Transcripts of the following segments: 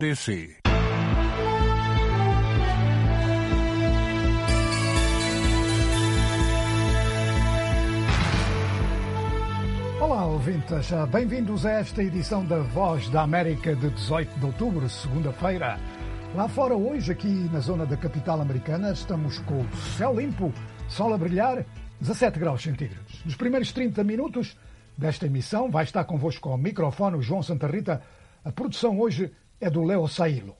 DC. Olá, ouvintes. Bem-vindos a esta edição da Voz da América de 18 de outubro, segunda-feira. Lá fora hoje, aqui na zona da capital americana, estamos com o céu limpo, sol a brilhar, 17 graus centígrados. Nos primeiros 30 minutos desta emissão vai estar convosco ao microfone o João Santa Rita. A produção hoje é do Leo Sailo.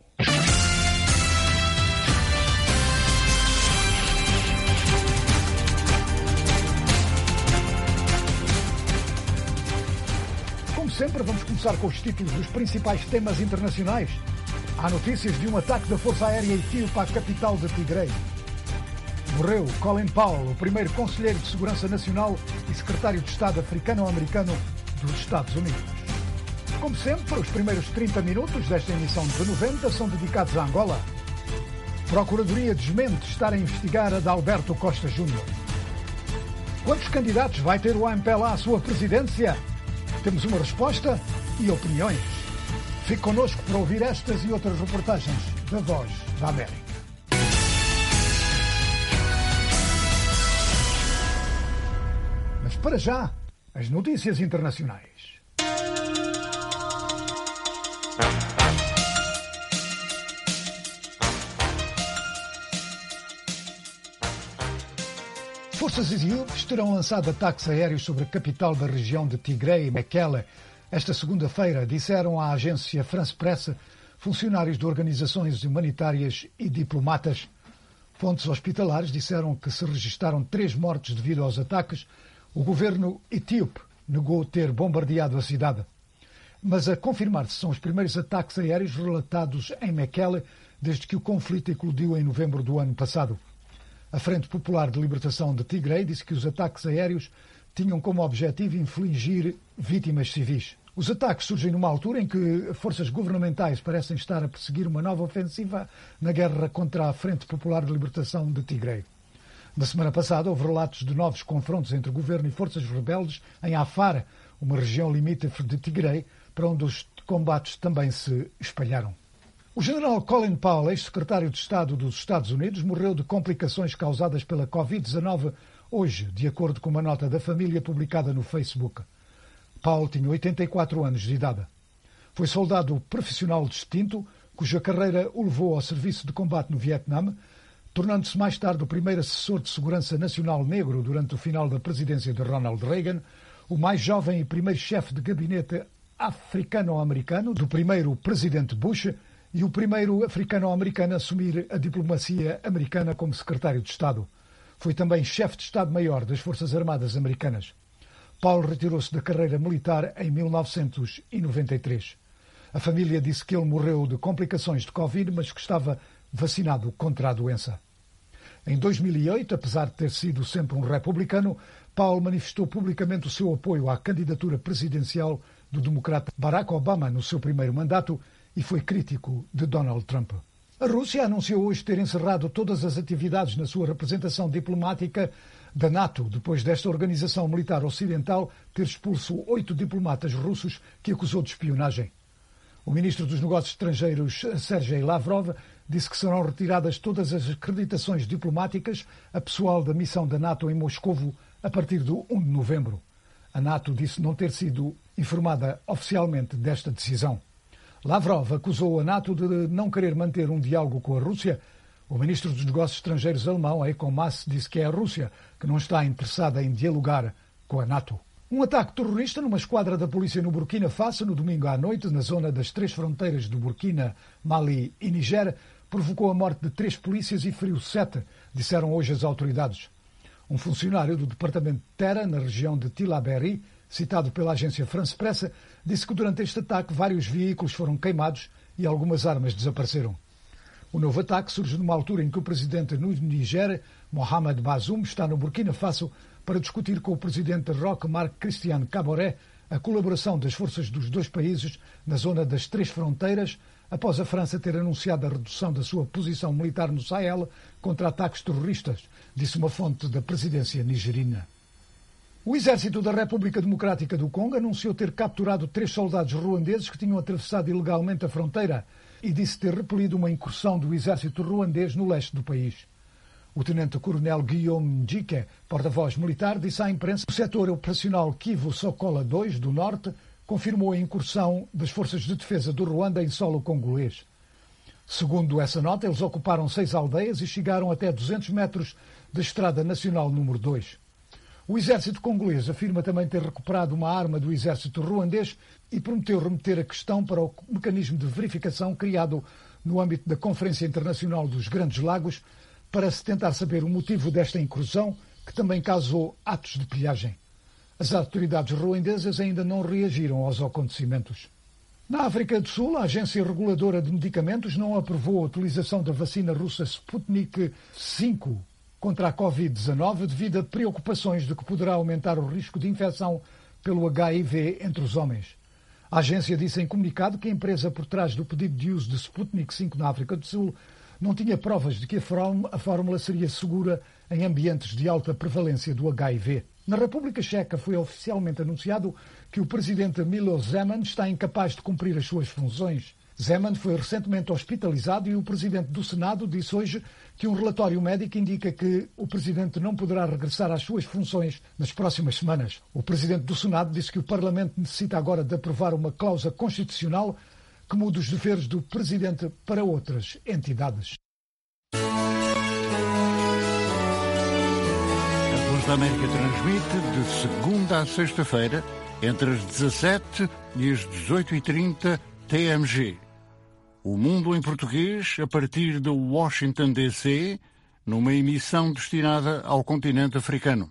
Como sempre, vamos começar com os títulos dos principais temas internacionais. Há notícias de um ataque da Força Aérea Etíope à capital de Tigray. Morreu Colin Powell, o primeiro conselheiro de Segurança Nacional e secretário de Estado africano-americano dos Estados Unidos. Como sempre, os primeiros 30 minutos desta emissão de 90 são dedicados a Angola. Procuradoria desmente estar a investigar a Adalberto Costa Júnior. Quantos candidatos vai ter o AMPLA à sua presidência? Temos uma resposta e opiniões. Fique connosco para ouvir estas e outras reportagens da Voz da América. Mas para já, as notícias internacionais. Forças etíopes terão lançado ataques aéreos sobre a capital da região de Tigray, Mekelle, esta segunda-feira, disseram à agência France Presse funcionários de organizações humanitárias e diplomatas. Fontes hospitalares disseram que se registaram 3 mortes devido aos ataques. O governo etíope negou ter bombardeado a cidade. Mas a confirmar-se são os primeiros ataques aéreos relatados em Mekelle desde que o conflito eclodiu em novembro do ano passado. A Frente Popular de Libertação de Tigray disse que os ataques aéreos tinham como objetivo infligir vítimas civis. Os ataques surgem numa altura em que forças governamentais parecem estar a perseguir uma nova ofensiva na guerra contra a Frente Popular de Libertação de Tigray. Na semana passada houve relatos de novos confrontos entre o governo e forças rebeldes em Afar, uma região limítrofe de Tigray, para onde os combates também se espalharam. O general Colin Powell, ex-secretário de Estado dos Estados Unidos, morreu de complicações causadas pela Covid-19 hoje, de acordo com uma nota da família publicada no Facebook. Powell tinha 84 anos de idade. Foi soldado profissional distinto, cuja carreira o levou ao serviço de combate no Vietnã, tornando-se mais tarde o primeiro assessor de segurança nacional negro durante o final da presidência de Ronald Reagan, o mais jovem e primeiro chefe de gabinete africano-americano do primeiro presidente Bush e o primeiro africano-americano a assumir a diplomacia americana como secretário de Estado. Foi também chefe de Estado-Maior das Forças Armadas Americanas. Powell retirou-se da carreira militar em 1993. A família disse que ele morreu de complicações de Covid, mas que estava vacinado contra a doença. Em 2008, apesar de ter sido sempre um republicano, Powell manifestou publicamente o seu apoio à candidatura presidencial do democrata Barack Obama no seu primeiro mandato e foi crítico de Donald Trump. A Rússia anunciou hoje ter encerrado todas as atividades na sua representação diplomática da NATO, depois desta organização militar ocidental ter expulso 8 diplomatas russos que acusou de espionagem. O ministro dos Negócios Estrangeiros, Sergei Lavrov, disse que serão retiradas todas as acreditações diplomáticas a pessoal da missão da NATO em Moscovo a partir do 1 de novembro. A NATO disse não ter sido informada oficialmente desta decisão. Lavrov acusou a NATO de não querer manter um diálogo com a Rússia. O ministro dos Negócios Estrangeiros alemão, Heiko Maas, disse que é a Rússia que não está interessada em dialogar com a NATO. Um ataque terrorista numa esquadra da polícia no Burkina Faso no domingo à noite, na zona das 3 fronteiras do Burkina, Mali e Niger, provocou a morte de 3 polícias e feriu 7, disseram hoje as autoridades. Um funcionário do departamento de Terra, na região de Tillabéri, citado pela agência France Presse, disse que durante este ataque vários veículos foram queimados e algumas armas desapareceram. O novo ataque surge numa altura em que o presidente no Niger, Mohamed Bazoum, está no Burkina Faso para discutir com o presidente Roch Marc Christian Kaboré a colaboração das forças dos 2 países na zona das 3 fronteiras, após a França ter anunciado a redução da sua posição militar no Sahel contra ataques terroristas, disse uma fonte da presidência nigerina. O exército da República Democrática do Congo anunciou ter capturado 3 soldados ruandeses que tinham atravessado ilegalmente a fronteira e disse ter repelido uma incursão do exército ruandês no leste do país. O tenente-coronel Guillaume Njike, porta-voz militar, disse à imprensa que o setor operacional Kivu Sokola II do Norte confirmou a incursão das forças de defesa do Ruanda em solo congolês. Segundo essa nota, eles ocuparam 6 aldeias e chegaram até 200 metros da Estrada Nacional número 2. O exército congolês afirma também ter recuperado uma arma do exército ruandês e prometeu remeter a questão para o mecanismo de verificação criado no âmbito da Conferência Internacional dos Grandes Lagos para se tentar saber o motivo desta incursão, que também causou atos de pilhagem. As autoridades ruandesas ainda não reagiram aos acontecimentos. Na África do Sul, a Agência Reguladora de Medicamentos não aprovou a utilização da vacina russa Sputnik V contra a Covid-19 devido a preocupações de que poderá aumentar o risco de infecção pelo HIV entre os homens. A agência disse em comunicado que a empresa por trás do pedido de uso de Sputnik V na África do Sul não tinha provas de que a fórmula seria segura em ambientes de alta prevalência do HIV. Na República Checa foi oficialmente anunciado que o presidente Miloš Zeman está incapaz de cumprir as suas funções. Zeman foi recentemente hospitalizado e o presidente do Senado disse hoje que um relatório médico indica que o presidente não poderá regressar às suas funções nas próximas semanas. O presidente do Senado disse que o Parlamento necessita agora de aprovar uma cláusula constitucional que muda os deveres do presidente para outras entidades. A Voz da América transmite de segunda a sexta-feira, entre as 17 e as 18h30 TMG. O Mundo em Português, a partir de Washington, D.C., numa emissão destinada ao continente africano.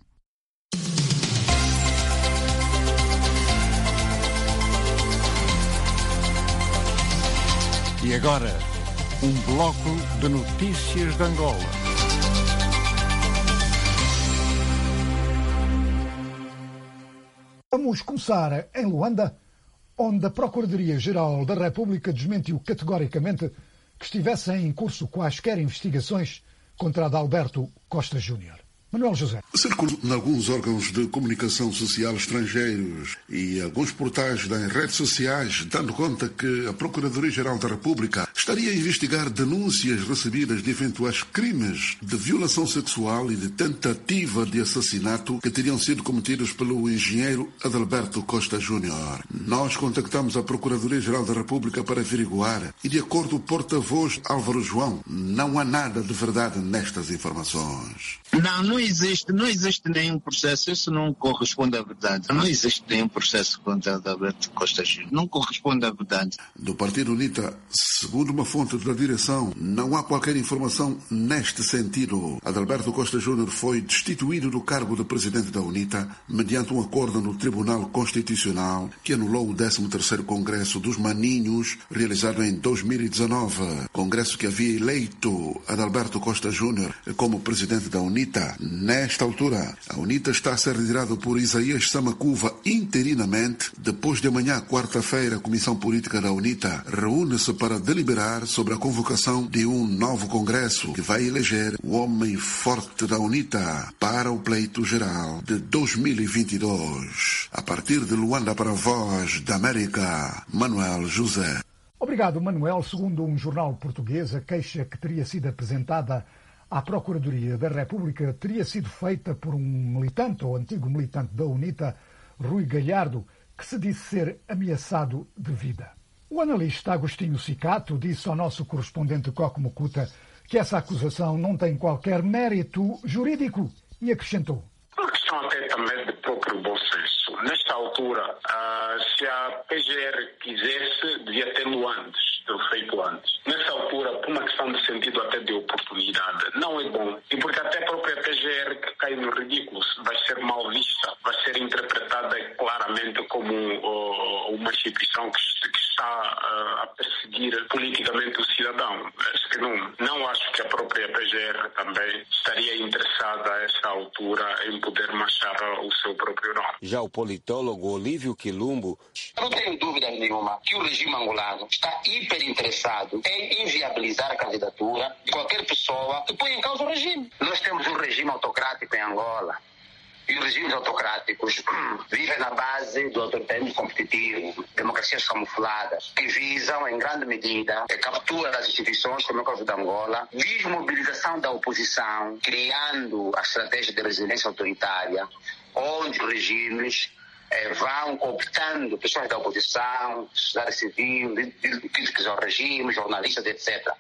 E agora, um bloco de notícias de Angola. Vamos começar em Luanda, onde a Procuradoria-Geral da República desmentiu categoricamente que estivessem em curso quaisquer investigações contra Adalberto Costa Júnior. Manuel José. Circulam em alguns órgãos de comunicação social estrangeiros e alguns portais das redes sociais dando conta que a Procuradoria-Geral da República estaria a investigar denúncias recebidas de eventuais crimes de violação sexual e de tentativa de assassinato que teriam sido cometidos pelo engenheiro Adalberto Costa Júnior. Nós contactamos a Procuradoria-Geral da República para averiguar e, de acordo com o porta-voz Álvaro João, não há nada de verdade nestas informações. Não existe nenhum processo, isso não corresponde à verdade. Não existe nenhum processo contra Adalberto Costa Júnior, não corresponde à verdade. Do Partido UNITA, segundo uma fonte da direção, não há qualquer informação neste sentido. Adalberto Costa Júnior foi destituído do cargo de presidente da UNITA mediante um acordo no Tribunal Constitucional que anulou o 13º Congresso dos Maninhos, realizado em 2019. Congresso que havia eleito Adalberto Costa Júnior como presidente da UNITA. Nesta altura, a UNITA está a ser liderada por Isaías Samacuva interinamente. Depois de amanhã, quarta-feira, a Comissão Política da UNITA reúne-se para deliberar sobre a convocação de um novo congresso que vai eleger o homem forte da UNITA para o pleito geral de 2022. A partir de Luanda para a Voz da América, Manuel José. Obrigado, Manuel. Segundo um jornal português, a queixa que teria sido apresentada à Procuradoria da República teria sido feita por um militante ou antigo militante da UNITA, Rui Galhardo, que se disse ser ameaçado de vida. O analista Agostinho Cicato disse ao nosso correspondente Coco Mocuta que essa acusação não tem qualquer mérito jurídico e acrescentou: Uma questão até também de próprio bom senso. Nesta altura, se a PGR quisesse, devia tê-lo antes, ter feito antes. Nessa altura, por uma questão de sentido até de oportunidade, não é bom. E porque até a própria PGR que cai no ridículo vai ser mal vista, vai ser interpretada claramente como uma instituição que está a perseguir politicamente o cidadão. Acho que não acho que a própria PGR também estaria interessada a esta altura em poder manchar o seu próprio nome. Já o politólogo Olívio Quilumbo: não tenho dúvida nenhuma que o regime angolano está hiper interessado em inviabilizar a candidatura de qualquer pessoa que põe em causa o regime. Nós temos um regime autocrático em Angola. E os regimes autocráticos vivem na base do autoritarismo competitivo, democracias camufladas, que visam, em grande medida, a captura das instituições, como é o caso de Angola, desmobilização da oposição, criando a estratégia de resiliência autoritária, onde os regimes vão cooptando pessoas da oposição, sociedade civil, críticos ao regime, jornalistas, etc.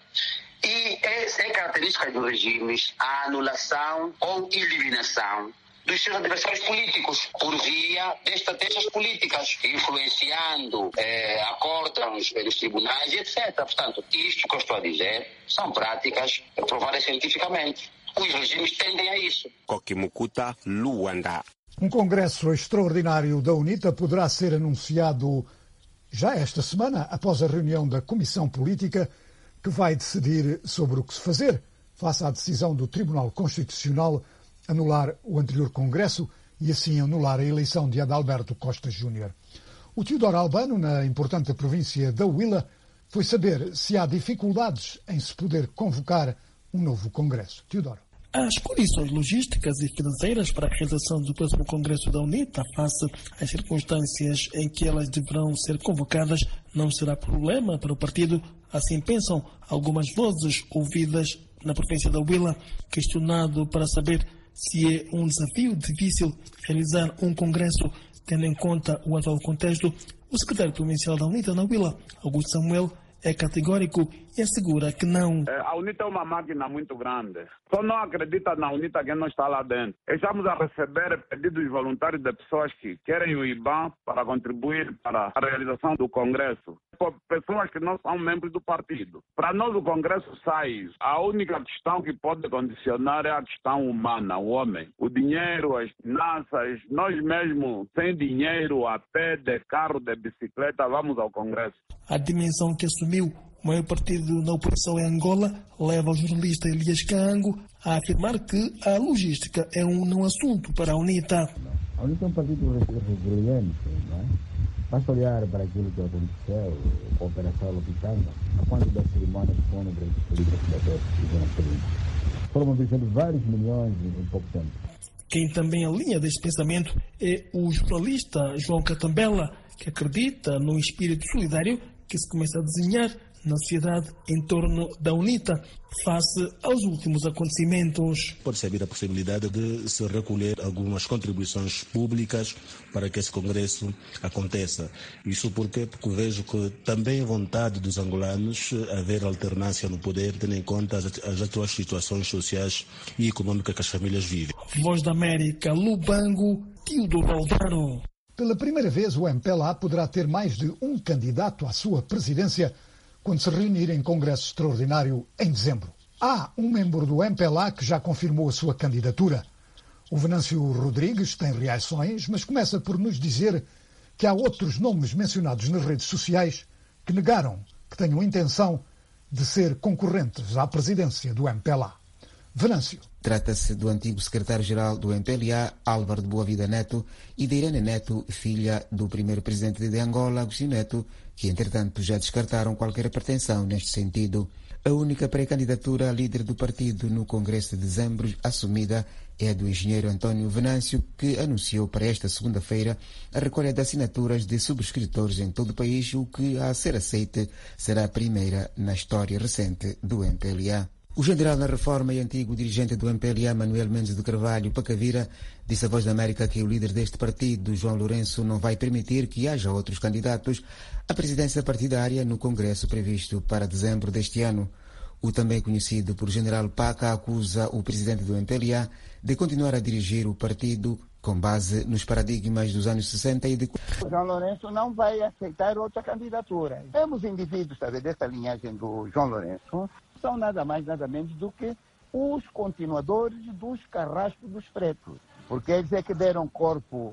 E essa é característica dos regimes, a anulação ou eliminação dos seus adversários políticos por via de estratégias políticas, influenciando acórdãos dos tribunais, etc. Portanto, isto que eu estou a dizer são práticas provadas cientificamente. Os regimes tendem a isso. Kokimukuta, Luanda. Um congresso extraordinário da UNITA poderá ser anunciado já esta semana, após a reunião da Comissão Política, que vai decidir sobre o que se fazer face à decisão do Tribunal Constitucional anular o anterior Congresso e assim anular a eleição de Adalberto Costa Júnior. O Teodoro Albano, na importante província da Huila, foi saber se há dificuldades em se poder convocar um novo Congresso. Teodoro. As condições logísticas e financeiras para a realização do próximo Congresso da UNITA, face às circunstâncias em que elas deverão ser convocadas, não será problema para o partido. Assim pensam algumas vozes ouvidas na província da Huila. Questionado para saber se é um desafio difícil realizar um Congresso, tendo em conta o atual contexto, o secretário provincial da UNITA na Huila, Augusto Samuel, é categórico e assegura que não. A UNITA é uma máquina muito grande. Só não acredita na UNITA quem não está lá dentro. Estamos a receber pedidos voluntários de pessoas que querem o IBAN para contribuir para a realização do Congresso. Pessoas que não são membros do partido. Para nós o Congresso sai. A única questão que pode condicionar é a questão humana, o homem. O dinheiro, as finanças, nós mesmos, sem dinheiro, a pé, de carro, de bicicleta, vamos ao Congresso. A dimensão que assumiu o maior partido na oposição em Angola leva o jornalista Elias Cango a afirmar que a logística é um não assunto para a UNITA. A UNITA é um partido resiliente, não é? Basta olhar para aquilo que aconteceu, a Operação Lopitanga, a quanto das cerimônias fúnebres políticas que fizeram na província. Foram mobilizados vários milhões em pouco tempo. Quem também alinha desse pensamento é o jornalista João Catambela, que acredita num espírito solidário que se começa a desenhar na sociedade em torno da UNITA face aos últimos acontecimentos. Pode-se haver a possibilidade de se recolher algumas contribuições públicas para que esse congresso aconteça. Isso porque vejo que também é vontade dos angolanos haver alternância no poder, tendo em conta as atuais situações sociais e econômicas que as famílias vivem. Voz da América, Lubango, Teodoro Albano. Pela primeira vez, o MPLA poderá ter mais de um candidato à sua presidência quando se reunir em Congresso Extraordinário em dezembro. Há um membro do MPLA que já confirmou a sua candidatura. O Venâncio Rodrigues tem reações, mas começa por nos dizer que há outros nomes mencionados nas redes sociais que negaram que tenham intenção de ser concorrentes à presidência do MPLA. Venâncio. Trata-se do antigo secretário-geral do MPLA, Álvaro de Boa Vida Neto, e de Irene Neto, filha do primeiro presidente de Angola, Agostinho Neto, que entretanto já descartaram qualquer pretensão neste sentido. A única pré-candidatura a líder do partido no Congresso de dezembro assumida é a do engenheiro António Venâncio, que anunciou para esta segunda-feira a recolha de assinaturas de subscritores em todo o país, o que, a ser aceite, será a primeira na história recente do MPLA. O general na reforma e antigo dirigente do MPLA, Manuel Mendes de Carvalho Pacavira, disse à Voz da América que o líder deste partido, João Lourenço, não vai permitir que haja outros candidatos à presidência partidária no Congresso previsto para dezembro deste ano. O também conhecido por general Paca acusa o presidente do MPLA de continuar a dirigir o partido com base nos paradigmas dos anos 60 e de... João Lourenço não vai aceitar outra candidatura. Temos indivíduos, desta linhagem do João Lourenço, são nada mais, nada menos do que os continuadores dos carrascos dos pretos. Porque eles é que deram corpo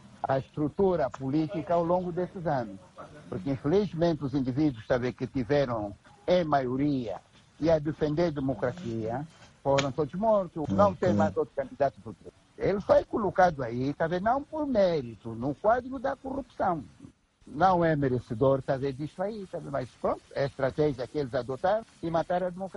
à estrutura política ao longo desses anos. Porque, infelizmente, os indivíduos que tiveram, em maioria, e a defender a democracia, foram todos mortos. Não tem mais outro candidato por preto. Ele foi colocado aí, não por mérito, no quadro da corrupção. Não é merecedor disso aí, mas pronto, é a estratégia que eles adotaram e mataram a democracia.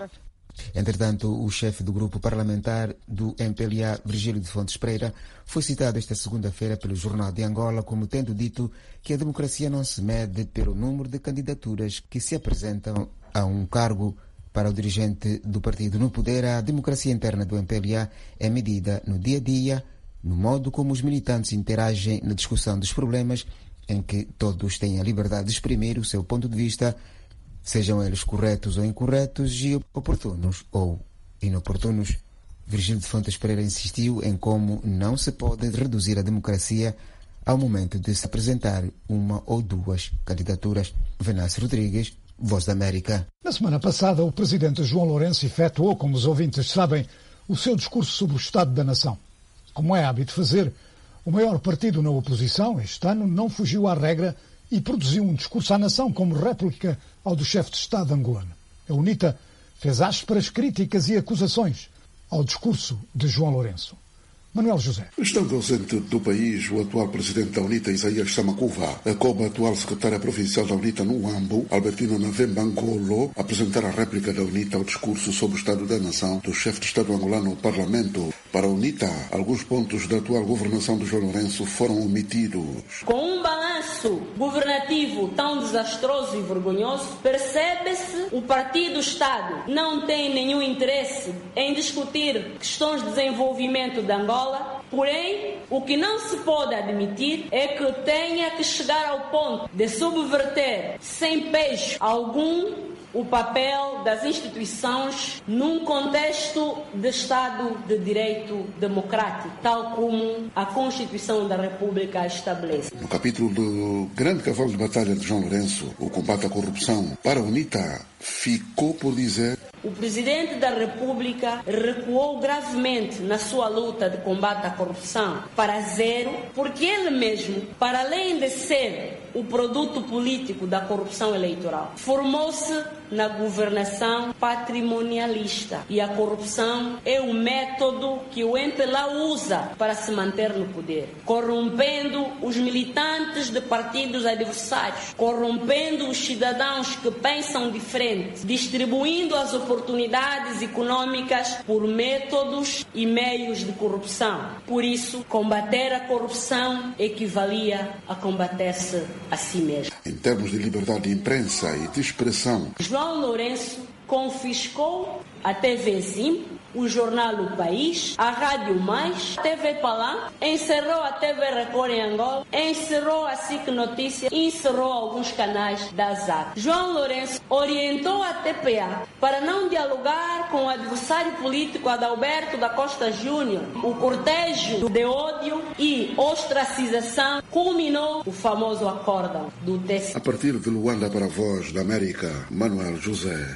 Entretanto, o chefe do grupo parlamentar do MPLA, Virgílio de Fontes Pereira, foi citado esta segunda-feira pelo Jornal de Angola como tendo dito que a democracia não se mede pelo número de candidaturas que se apresentam a um cargo. Para o dirigente do partido no poder, a democracia interna do MPLA é medida no dia a dia, no modo como os militantes interagem na discussão dos problemas, em que todos têm a liberdade de exprimir o seu ponto de vista, sejam eles corretos ou incorretos e oportunos ou inoportunos. Virgílio de Fontes Pereira insistiu em como não se pode reduzir a democracia ao momento de se apresentar uma ou duas candidaturas. Venâncio Rodrigues, Voz da América. Na semana passada, o presidente João Lourenço efetuou, como os ouvintes sabem, o seu discurso sobre o Estado da Nação. Como é hábito fazer, o maior partido na oposição, este ano, não fugiu à regra e produziu um discurso à nação como réplica ao do chefe de Estado angolano. A UNITA fez ásperas críticas e acusações ao discurso de João Lourenço. Manuel José. Estando ausente do país, o atual presidente da UNITA, Isaías Samakuva, como a atual secretária provincial da UNITA no Huambo, Albertina Navemba Ngolo, apresentar a réplica da UNITA ao discurso sobre o Estado da Nação do chefe de Estado angolano no Parlamento. Para a UNITA, alguns pontos da atual governação de João Lourenço foram omitidos. Com um balanço governativo tão desastroso e vergonhoso, percebe-se o Partido-Estado não tem nenhum interesse em discutir questões de desenvolvimento da Angola. Porém, o que não se pode admitir é que tenha que chegar ao ponto de subverter, sem pejo algum, o papel das instituições num contexto de Estado de Direito democrático, tal como a Constituição da República estabelece. No capítulo do grande cavalo de batalha de João Lourenço, o combate à corrupção, para a UNITA, ficou por dizer: o Presidente da República recuou gravemente na sua luta de combate à corrupção para zero, porque ele mesmo, para além de ser o produto político da corrupção eleitoral, formou-se na governação patrimonialista. E a corrupção é o método que o MPLA usa para se manter no poder, corrompendo os militantes de partidos adversários, corrompendo os cidadãos que pensam diferente, distribuindo as oportunidades econômicas por métodos e meios de corrupção. Por isso, combater a corrupção equivalia a combater-se a si mesmo. Em termos de liberdade de imprensa e de expressão, João Lourenço confiscou a TV Zim, o jornal O País, a Rádio Mais, a TV Palan, encerrou a TV Record em Angola, encerrou a SIC Notícias e encerrou alguns canais da ZAC. João Lourenço orientou a TPA para não dialogar com o adversário político Adalberto da Costa Júnior. O cortejo de ódio e ostracização culminou o famoso acórdão do TSE. A partir de Luanda para a Voz da América, Manuel José.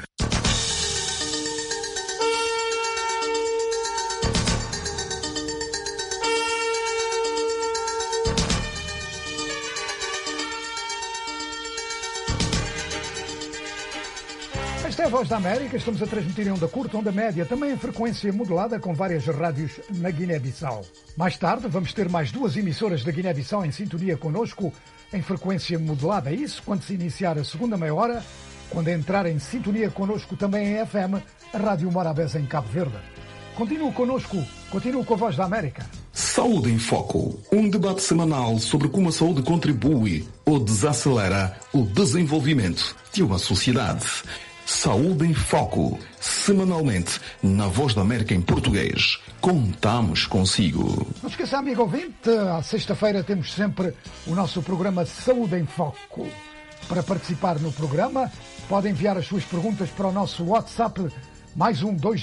Esta é a Voz da América, estamos a transmitir em onda curta, onda média, também em frequência modulada com várias rádios na Guiné-Bissau. Mais tarde vamos ter mais duas emissoras da Guiné-Bissau em sintonia connosco em frequência modulada. Isso quando se iniciar a segunda meia hora, quando entrar em sintonia connosco também em FM, a Rádio Morabeza em Cabo Verde. Continue connosco, continue com a Voz da América. Saúde em Foco, um debate semanal sobre como a saúde contribui ou desacelera o desenvolvimento de uma sociedade. Saúde em Foco, semanalmente, na Voz da América em português. Contamos consigo. Não esqueça, amigo ouvinte, à sexta-feira temos sempre o nosso programa Saúde em Foco. Para participar no programa, pode enviar as suas perguntas para o nosso WhatsApp, mais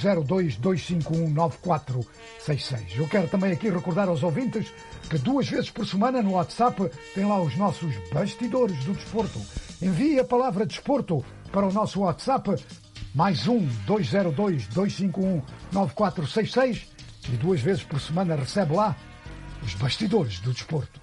202-251-9466. Eu quero também aqui recordar aos ouvintes que 2 vezes por semana no WhatsApp tem lá os nossos bastidores do desporto. Envie a palavra desporto para o nosso WhatsApp, mais 202-251-9466, e 2 vezes por semana recebe lá os bastidores do desporto.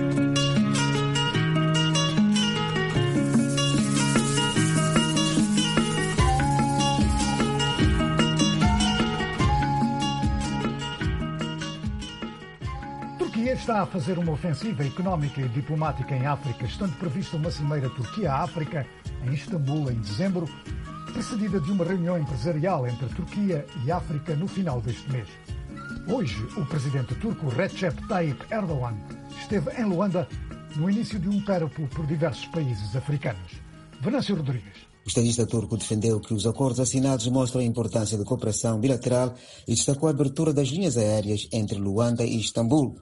Está a fazer uma ofensiva económica e diplomática em África, estando prevista uma cimeira Turquia-África em Istambul em dezembro, precedida de uma reunião empresarial entre Turquia e África no final deste mês. Hoje, o presidente turco Recep Tayyip Erdogan esteve em Luanda no início de um périplo por diversos países africanos. Venâncio Rodrigues. O estadista turco defendeu que os acordos assinados mostram a importância da cooperação bilateral e destacou a abertura das linhas aéreas entre Luanda e Istambul.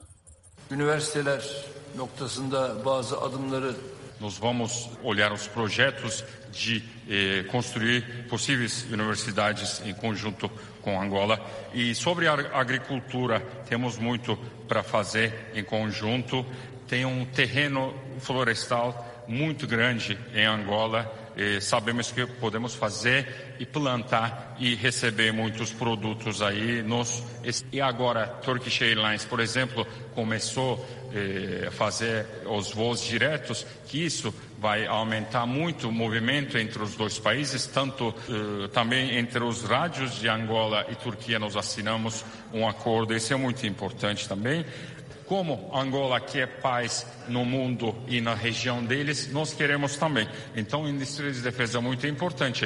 Nós vamos olhar os projetos de construir possíveis universidades em conjunto com Angola. E sobre a agricultura, temos muito para fazer em conjunto. Tem um terreno florestal muito grande em Angola. Sabemos que podemos fazer e plantar e receber muitos produtos aí. E agora, Turkish Airlines, por exemplo, começou a fazer os voos diretos, que isso vai aumentar muito o movimento entre os dois países, tanto também entre os rádios de Angola e Turquia nós assinamos um acordo, isso é muito importante também. Como Angola quer paz no mundo e na região deles, nós queremos também. Então, a indústria de defesa é muito importante.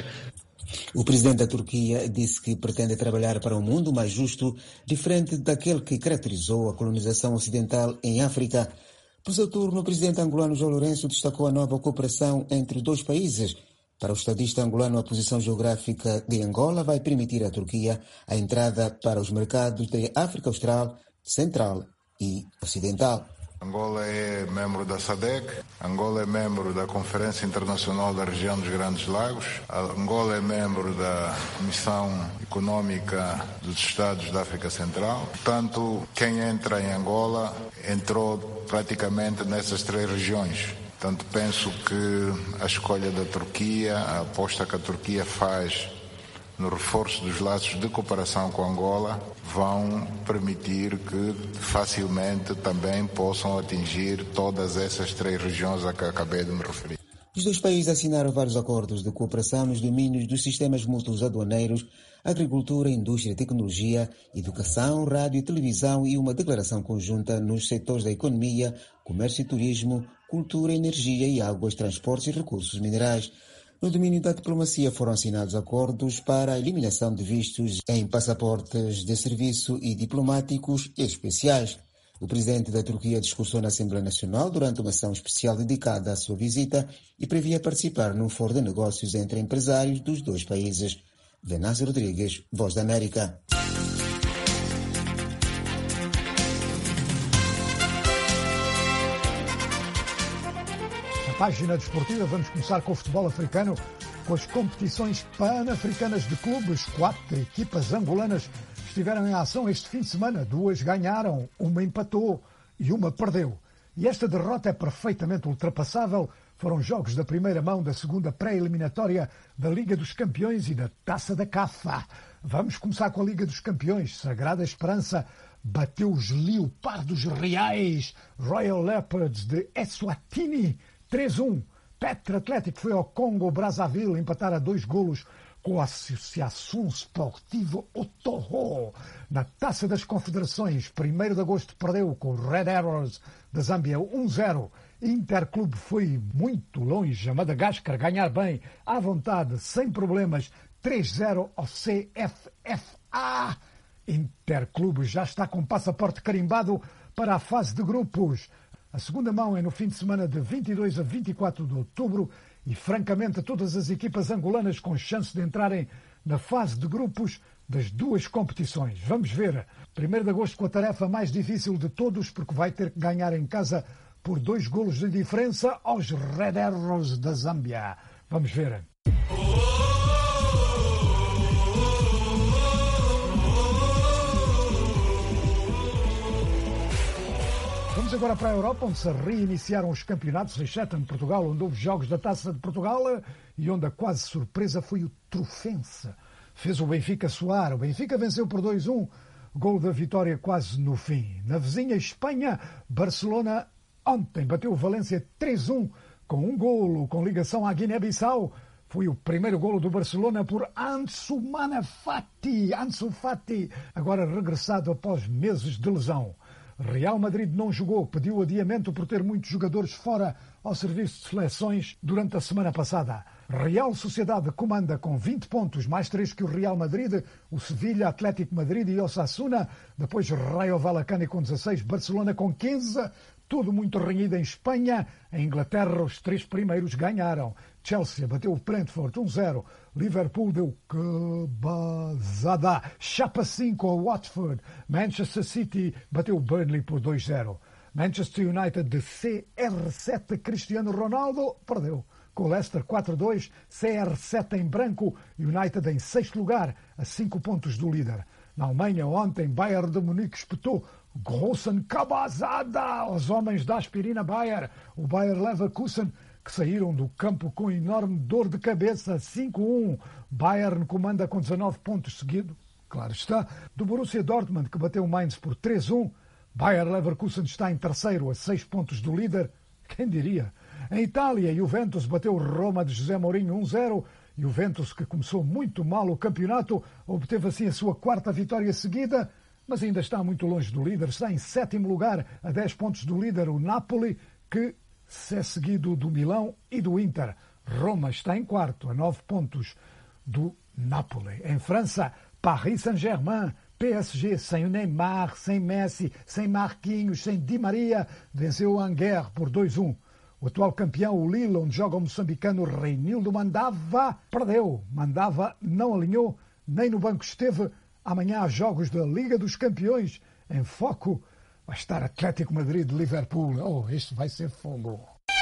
O presidente da Turquia disse que pretende trabalhar para um mundo mais justo, diferente daquele que caracterizou a colonização ocidental em África. Por seu turno, o presidente angolano João Lourenço destacou a nova cooperação entre os dois países. Para o estadista angolano, a posição geográfica de Angola vai permitir à Turquia a entrada para os mercados de África Austral, Central e Ocidental. Angola é membro da SADC, Angola é membro da Conferência Internacional da Região dos Grandes Lagos, Angola é membro da Comissão Econômica dos Estados da África Central. Portanto, quem entra em Angola entrou praticamente nessas três regiões. Portanto, penso que a escolha da Turquia, a aposta que a Turquia faz no reforço dos laços de cooperação com Angola, vão permitir que facilmente também possam atingir todas essas três regiões a que acabei de me referir. Os dois países assinaram vários acordos de cooperação nos domínios dos sistemas mútuos aduaneiros, agricultura, indústria e tecnologia, educação, rádio e televisão e uma declaração conjunta nos setores da economia, comércio e turismo, cultura, energia e águas, transportes e recursos minerais. No domínio da diplomacia foram assinados acordos para a eliminação de vistos em passaportes de serviço e diplomáticos especiais. O presidente da Turquia discursou na Assembleia Nacional durante uma sessão especial dedicada à sua visita e previa participar num fórum de negócios entre empresários dos dois países. Venâncio Rodrigues, Voz da América. Página desportiva, vamos começar com o futebol africano, com as competições pan-africanas de clubes. 4 equipas angolanas estiveram em ação este fim de semana. 2 ganharam, 1 empatou e 1 perdeu. E esta derrota é perfeitamente ultrapassável. Foram jogos da primeira mão da segunda pré-eliminatória da Liga dos Campeões e da Taça da CAF. Vamos começar com a Liga dos Campeões. Sagrada Esperança bateu os Leopardos Reais, Royal Leopards de Eswatini, 3-1. Petro Atlético foi ao Congo-Brazzaville empatar a 2 golos com a Associação Sportiva Otoro. Na Taça das Confederações, 1º de agosto perdeu com o Red Arrows da Zâmbia 1-0. Interclube foi muito longe a Madagascar, ganhar bem, à vontade, sem problemas, 3-0 ao CFFA. Interclube já está com passaporte carimbado para a fase de grupos. A segunda mão é no fim de semana de 22 a 24 de outubro e, francamente, todas as equipas angolanas com chance de entrarem na fase de grupos das 2 competições. Vamos ver. 1º de agosto com a tarefa mais difícil de todos, porque vai ter que ganhar em casa por 2 golos de diferença aos Red Arrows da Zâmbia. Vamos ver. Vamos agora para a Europa, onde se reiniciaram os campeonatos, exceto em Portugal, onde houve jogos da Taça de Portugal e onde a quase surpresa foi o Trofense. Fez o Benfica suar. O Benfica venceu por 2-1, gol da vitória quase no fim. Na vizinha Espanha, Barcelona ontem bateu o Valência 3-1 com um golo com ligação à Guiné-Bissau. Foi o primeiro golo do Barcelona por Ansu Fati, agora regressado após meses de lesão. Real Madrid não jogou, pediu adiamento por ter muitos jogadores fora ao serviço de seleções durante a semana passada. Real Sociedade comanda com 20 pontos, mais 3 que o Real Madrid, o Sevilha, Atlético Madrid e Osasuna. Depois Rayo Vallecano com 16, Barcelona com 15. Tudo muito renhido em Espanha. Em Inglaterra, os 3 primeiros ganharam. Chelsea bateu o Brentford 1-0. Liverpool deu cabazada. Chapa 5 ao Watford. Manchester City bateu o Burnley por 2-0. Manchester United de CR7 Cristiano Ronaldo perdeu com o Leicester 4-2. CR7 em branco. United em 6º lugar, a 5 pontos do líder. Na Alemanha, ontem, Bayern de Munique espetou grossen cabazada aos homens da aspirina Bayer. O Bayer Leverkusen, que saíram do campo com enorme dor de cabeça, 5-1. Bayern comanda com 19 pontos seguido, claro está, do Borussia Dortmund, que bateu o Mainz por 3-1. Bayer Leverkusen está em terceiro, a 6 pontos do líder. Quem diria? Em Itália, Juventus bateu Roma de José Mourinho 1-0. Juventus, que começou muito mal o campeonato, obteve assim a sua 4ª vitória seguida, mas ainda está muito longe do líder. Está em 7º lugar, a 10 pontos do líder, o Napoli, que é seguido do Milão e do Inter. Roma está em 4º, a 9 pontos do Napoli. Em França, Paris Saint-Germain, PSG, sem o Neymar, sem Messi, sem Marquinhos, sem Di Maria, venceu o Angers por 2-1. O atual campeão, o Lille, onde joga o moçambicano Reinildo Mandava, perdeu. Mandava não alinhou, nem no banco esteve. Amanhã há jogos da Liga dos Campeões. Em foco vai estar Atlético Madrid de Liverpool. Oh, este vai ser fogo.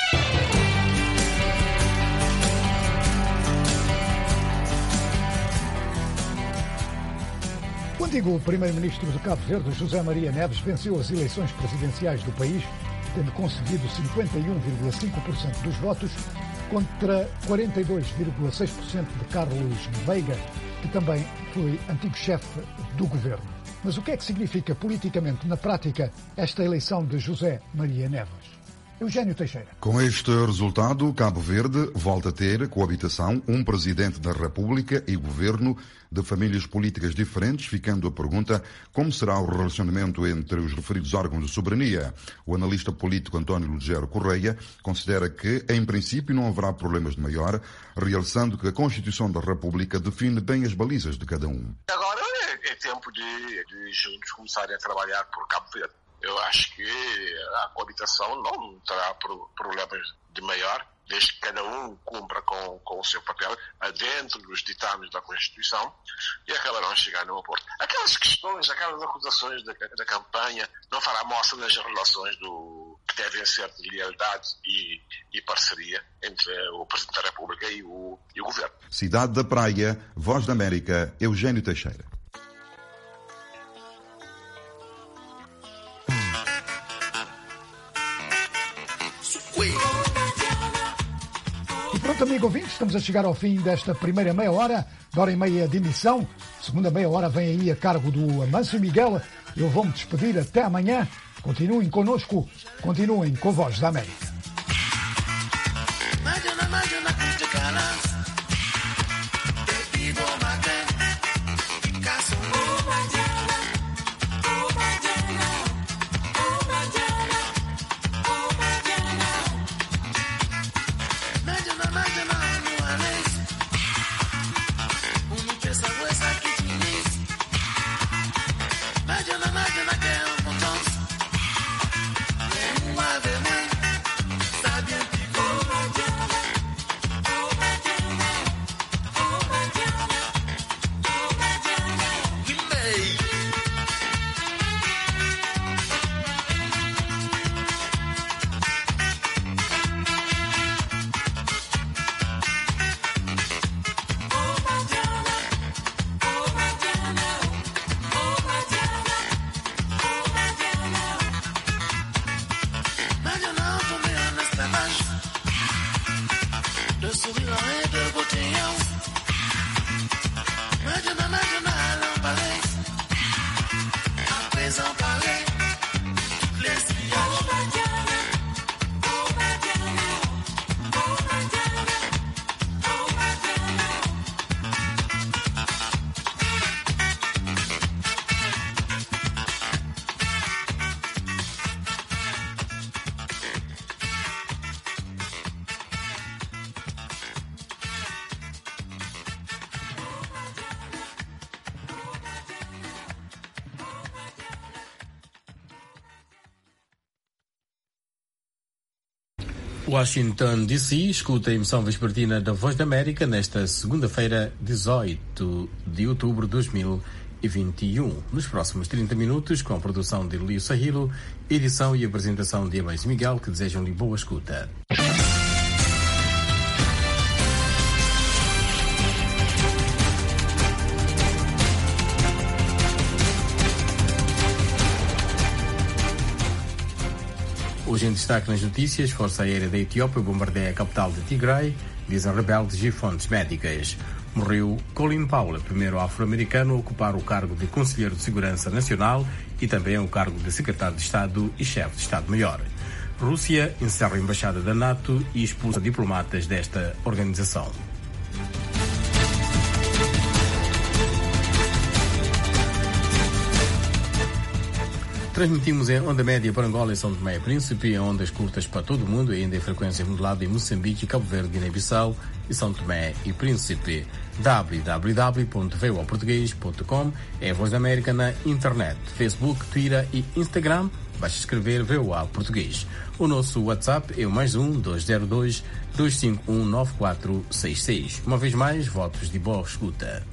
O antigo primeiro-ministro de Cabo Verde, José Maria Neves, venceu as eleições presidenciais do país, tendo conseguido 51,5% dos votos contra 42,6% de Carlos Veiga, que também foi antigo chefe do governo. Mas o que é que significa politicamente, na prática, esta eleição de José Maria Neves? Eugênio Teixeira. Com este resultado, Cabo Verde volta a ter coabitação, um presidente da República e governo de famílias políticas diferentes, ficando a pergunta como será o relacionamento entre os referidos órgãos de soberania. O analista político António Lugero Correia considera que, em princípio, não haverá problemas de maior, realçando que a Constituição da República define bem as balizas de cada um. Agora é tempo de juntos começarem a trabalhar por Cabo Verde. Eu acho que a coabitação não terá problemas de maior, desde que cada um cumpra com o seu papel dentro dos ditames da Constituição e acabarão chegando a um acordo. Aquelas questões, aquelas acusações da campanha não fará mostra nas relações que devem ser de lealdade e parceria entre o Presidente da República e o Governo. Cidade da Praia, Voz da América, Eugênio Teixeira. Pronto, amigo ouvinte, estamos a chegar ao fim desta primeira meia hora, de hora e meia de emissão. Segunda meia hora vem aí a cargo do Amâncio Miguel. Eu vou-me despedir até amanhã. Continuem connosco, continuem com a Voz da América. Washington DC, escuta a emissão vespertina da Voz da América nesta segunda-feira, 18 de outubro de 2021. Nos próximos 30 minutos, com a produção de Elio Sahilo, edição e apresentação de Abais Miguel, que desejam-lhe boa escuta. Hoje em destaque nas notícias, Força Aérea da Etiópia bombardeia a capital de Tigray, dizem rebeldes e fontes médicas. Morreu Colin Powell, primeiro afro-americano a ocupar o cargo de Conselheiro de Segurança Nacional e também o cargo de Secretário de Estado e Chefe de Estado-Maior. Rússia encerra a embaixada da NATO e expulsa diplomatas desta organização. Transmitimos em onda média para Angola e São Tomé e Príncipe, em ondas curtas para todo o mundo e ainda em frequência modulada em Moçambique, Cabo Verde, Guiné-Bissau e São Tomé e Príncipe. www.voaportugues.com é a Voz da América na internet, Facebook, Twitter e Instagram. Basta escrever VOA Português. O nosso WhatsApp é o +1 202 251 9466. Uma vez mais, votos de boa escuta.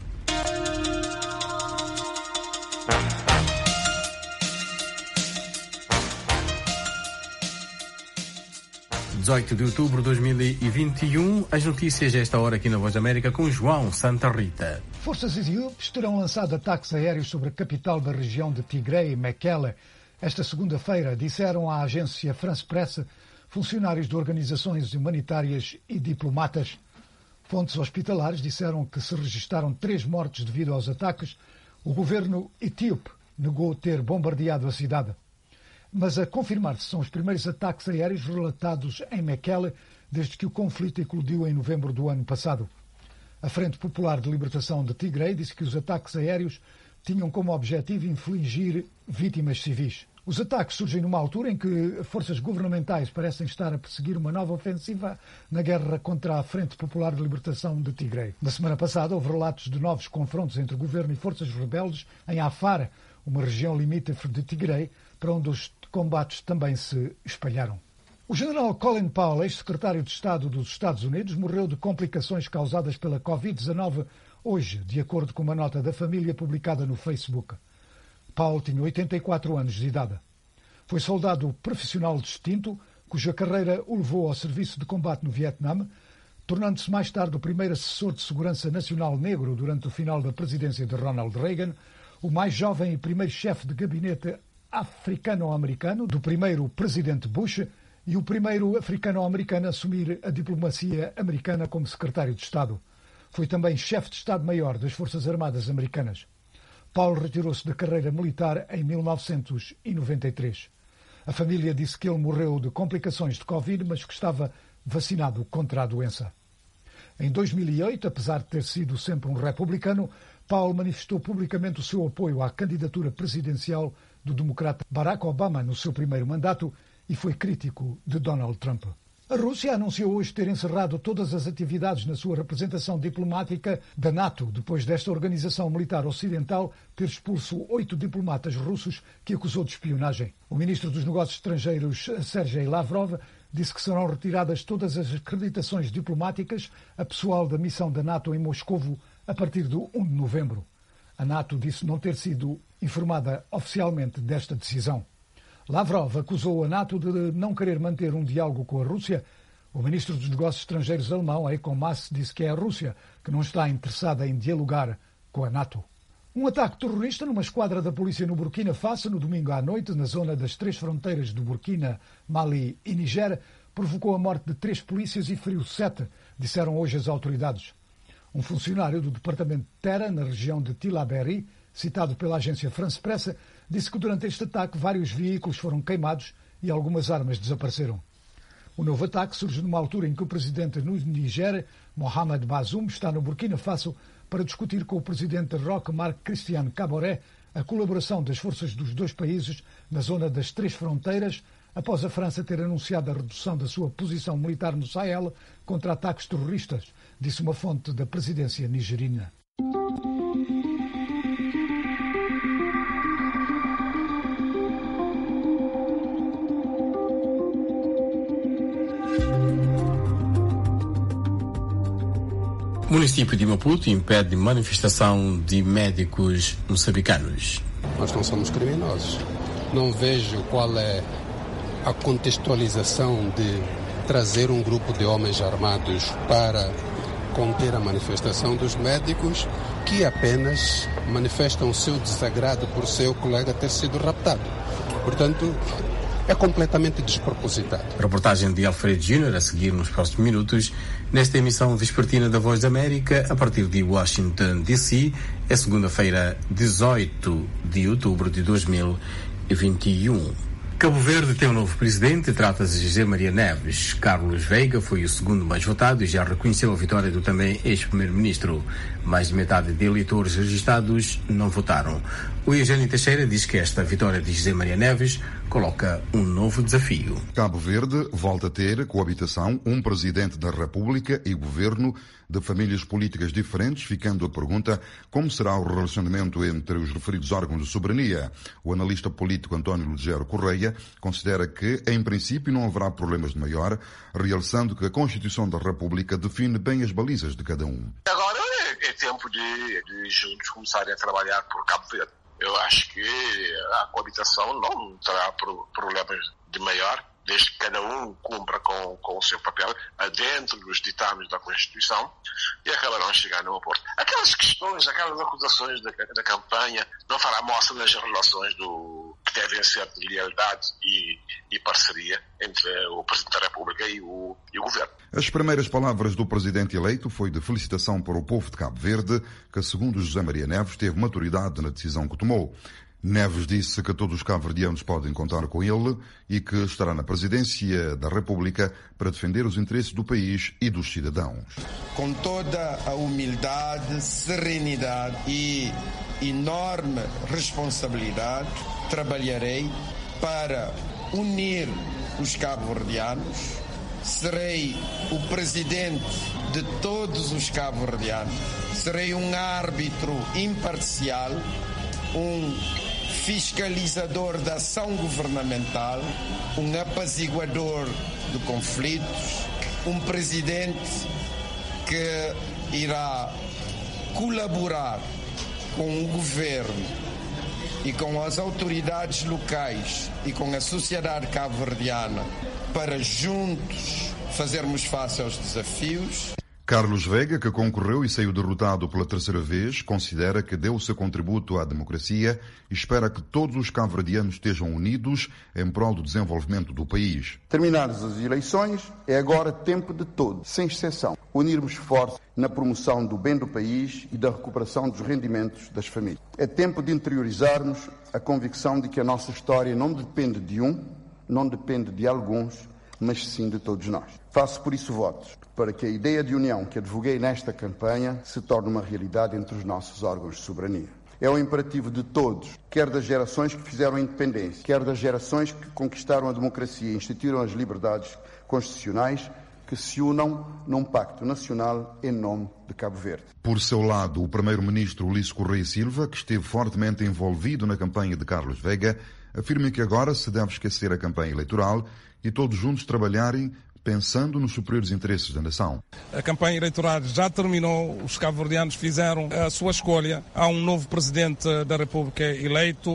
18 de outubro de 2021, as notícias a esta hora aqui na Voz da América com João Santa Rita. Forças etíopes terão lançado ataques aéreos sobre a capital da região de Tigray, Mekelle, esta segunda-feira, disseram à agência France Presse funcionários de organizações humanitárias e diplomatas. Fontes hospitalares disseram que se registaram 3 mortes devido aos ataques. O governo etíope negou ter bombardeado a cidade. Mas a confirmar-se são os primeiros ataques aéreos relatados em Mekelle desde que o conflito eclodiu em novembro do ano passado. A Frente Popular de Libertação de Tigray disse que os ataques aéreos tinham como objetivo infligir vítimas civis. Os ataques surgem numa altura em que forças governamentais parecem estar a perseguir uma nova ofensiva na guerra contra a Frente Popular de Libertação de Tigray. Na semana passada houve relatos de novos confrontos entre o governo e forças rebeldes em Afar, uma região limítrofe de Tigray, para onde os combates também se espalharam. O general Colin Powell, ex-secretário de Estado dos Estados Unidos, morreu de complicações causadas pela Covid-19 hoje, de acordo com uma nota da família publicada no Facebook. Powell tinha 84 anos de idade. Foi soldado profissional distinto, cuja carreira o levou ao serviço de combate no Vietnã, tornando-se mais tarde o primeiro assessor de segurança nacional negro durante o final da presidência de Ronald Reagan, o mais jovem e primeiro chefe de gabinete africano-americano do primeiro presidente Bush e o primeiro africano-americano a assumir a diplomacia americana como secretário de Estado. Foi também chefe de Estado-Maior das Forças Armadas Americanas. Powell retirou-se da carreira militar em 1993. A família disse que ele morreu de complicações de Covid, mas que estava vacinado contra a doença. Em 2008, apesar de ter sido sempre um republicano, Powell manifestou publicamente o seu apoio à candidatura presidencial do democrata Barack Obama no seu primeiro mandato e foi crítico de Donald Trump. A Rússia anunciou hoje ter encerrado todas as atividades na sua representação diplomática da NATO, depois desta organização militar ocidental ter expulso 8 diplomatas russos que acusou de espionagem. O ministro dos Negócios Estrangeiros, Sergei Lavrov, disse que serão retiradas todas as acreditações diplomáticas a pessoal da missão da NATO em Moscovo a partir do 1 de novembro. A NATO disse não ter sido informada oficialmente desta decisão. Lavrov acusou a NATO de não querer manter um diálogo com a Rússia. O ministro dos Negócios Estrangeiros alemão, Heiko Maas, disse que é a Rússia que não está interessada em dialogar com a NATO. Um ataque terrorista numa esquadra da polícia no Burkina Faso no domingo à noite, na zona das 3 fronteiras do Burkina, Mali e Niger, provocou a morte de 3 polícias e feriu 7, disseram hoje as autoridades. Um funcionário do departamento de Terra, na região de Tillabéri, citado pela agência France Presse, disse que durante este ataque vários veículos foram queimados e algumas armas desapareceram. O novo ataque surge numa altura em que o presidente no Niger, Mohamed Bazoum, está no Burkina Faso para discutir com o presidente Roch Marc Christian Kaboré a colaboração das forças dos 2 países na zona das 3 fronteiras, após a França ter anunciado a redução da sua posição militar no Sahel contra ataques terroristas, disse uma fonte da presidência nigerina. O município de Maputo impede manifestação de médicos moçambicanos. Nós não somos criminosos. Não vejo qual é a contextualização de trazer um grupo de homens armados para conter a manifestação dos médicos que apenas manifestam o seu desagrado por seu colega ter sido raptado. Portanto, é completamente despropositado. Reportagem de Alfredo Júnior a seguir nos próximos minutos, nesta emissão vespertina da Voz da América, a partir de Washington, D.C., é segunda-feira, 18 de outubro de 2021. Cabo Verde tem um novo presidente, trata-se de José Maria Neves. Carlos Veiga foi o segundo mais votado e já reconheceu a vitória do também ex-primeiro-ministro. Mais de metade de eleitores registados não votaram. O Eugênio Teixeira diz que esta vitória de José Maria Neves coloca um novo desafio. Cabo Verde volta a ter coabitação um presidente da República e governo de famílias políticas diferentes, ficando a pergunta como será o relacionamento entre os referidos órgãos de soberania. O analista político António Lugero Correia considera que, em princípio, não haverá problemas de maior, realçando que a Constituição da República define bem as balizas de cada um. Agora é tempo de juntos começarem a trabalhar por Cabo Verde. Eu acho que a coabitação não terá problemas de maior, desde que cada um cumpra com o seu papel dentro dos ditames da Constituição e acabarão chegando a um acordo. Aquelas questões, aquelas acusações da campanha não fará mostra nas relações que devem ser de lealdade e parceria entre o Presidente da República e o Governo. As primeiras palavras do Presidente eleito foi de felicitação para o povo de Cabo Verde, que, segundo José Maria Neves, teve maturidade na decisão que tomou. Neves disse que todos os cabo-verdianos podem contar com ele e que estará na presidência da República para defender os interesses do país e dos cidadãos. Com toda a humildade, serenidade e enorme responsabilidade, trabalharei para unir os cabo-verdianos. Serei o presidente de todos os cabo-verdianos. Serei um árbitro imparcial, um fiscalizador da ação governamental, um apaziguador de conflitos, um presidente que irá colaborar com o governo e com as autoridades locais e com a sociedade cabo-verdiana para juntos fazermos face aos desafios. Carlos Veiga, que concorreu e saiu derrotado pela terceira vez, considera que deu o seu contributo à democracia e espera que todos os cabo-verdianos estejam unidos em prol do desenvolvimento do país. Terminadas as eleições, é agora tempo de todos, sem exceção, unirmos esforços na promoção do bem do país e da recuperação dos rendimentos das famílias. É tempo de interiorizarmos a convicção de que a nossa história não depende de um, não depende de alguns, mas sim de todos nós. Faço por isso votos para que a ideia de união que advoguei nesta campanha se torne uma realidade entre os nossos órgãos de soberania. É o imperativo de todos, quer das gerações que fizeram a independência, quer das gerações que conquistaram a democracia e instituíram as liberdades constitucionais, que se unam num pacto nacional em nome de Cabo Verde. Por seu lado, o primeiro-ministro Ulisses Correia Silva, que esteve fortemente envolvido na campanha de Carlos Veiga, afirma que agora se deve esquecer a campanha eleitoral e todos juntos trabalharem pensando nos superiores interesses da nação. A campanha eleitoral já terminou, os cabo-verdianos fizeram a sua escolha. Há um novo presidente da República eleito.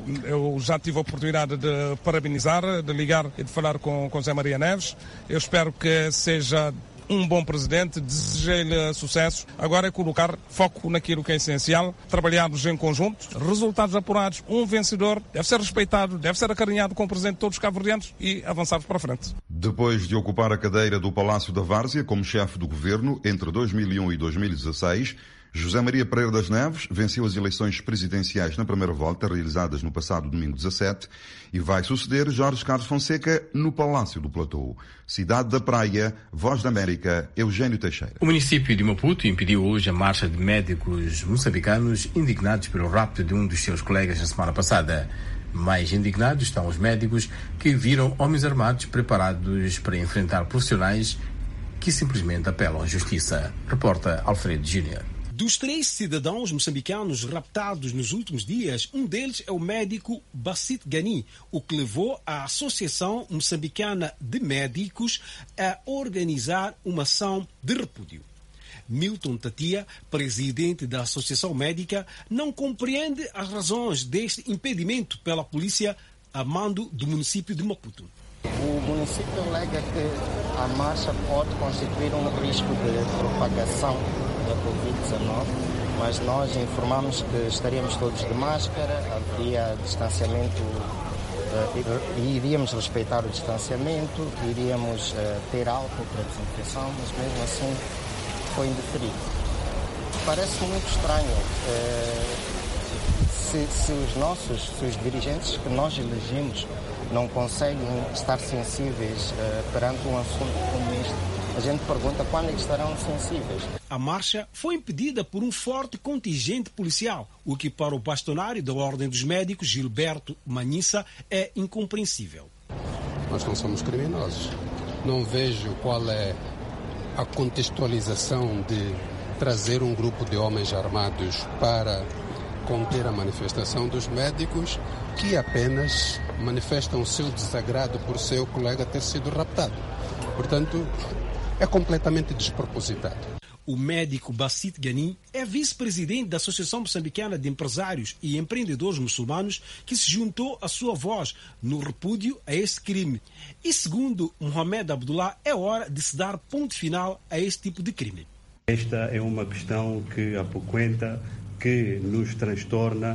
Eu já tive a oportunidade de parabenizar, de ligar e de falar com José Maria Neves. Eu espero que seja um bom presidente, desejei-lhe sucesso. Agora é colocar foco naquilo que é essencial, trabalharmos em conjunto, resultados apurados, um vencedor, deve ser respeitado, deve ser acarinhado com o presidente de todos os cabo-verdianos e avançarmos para a frente. Depois de ocupar a cadeira do Palácio da Várzea como chefe do governo entre 2001 e 2016, José Maria Pereira das Neves venceu as eleições presidenciais na primeira volta, realizadas no passado domingo 17, e vai suceder Jorge Carlos Fonseca no Palácio do Platô. Cidade da Praia, Voz da América, Eugênio Teixeira. O município de Maputo impediu hoje a marcha de médicos moçambicanos indignados pelo rapto de um dos seus colegas na semana passada. Mais indignados estão os médicos que viram homens armados preparados para enfrentar profissionais que simplesmente apelam à justiça. Reporta Alfredo Júnior. Dos 3 cidadãos moçambicanos raptados nos últimos dias, um deles é o médico Bassit Gani, o que levou a Associação Moçambicana de Médicos a organizar uma ação de repúdio. Milton Tatia, presidente da Associação Médica, não compreende as razões deste impedimento pela polícia a mando do município de Maputo. O município alega que a marcha pode constituir um risco de propagação da Covid-19, mas nós informamos que estaríamos todos de máscara, haveria distanciamento, iríamos respeitar o distanciamento, iríamos ter álcool para desinfecção, mas mesmo assim foi indeferido. Parece muito estranho se os dirigentes que nós elegemos não conseguem estar sensíveis perante um assunto como este. A gente pergunta quando é que estarão sensíveis. A marcha foi impedida por um forte contingente policial, o que para o bastonário da Ordem dos Médicos, Gilberto Manissa, é incompreensível. Nós não somos criminosos. Não vejo qual é a contextualização de trazer um grupo de homens armados para conter a manifestação dos médicos que apenas manifestam o seu desagrado por seu colega ter sido raptado. Portanto, é completamente despropositado. O médico Bassit Ghani é vice-presidente da Associação Moçambicana de Empresários e Empreendedores Muçulmanos, que se juntou à sua voz no repúdio a este crime. E segundo Mohamed Abdullah, é hora de se dar ponto final a este tipo de crime. Esta é uma questão que apoquenta, que nos transtorna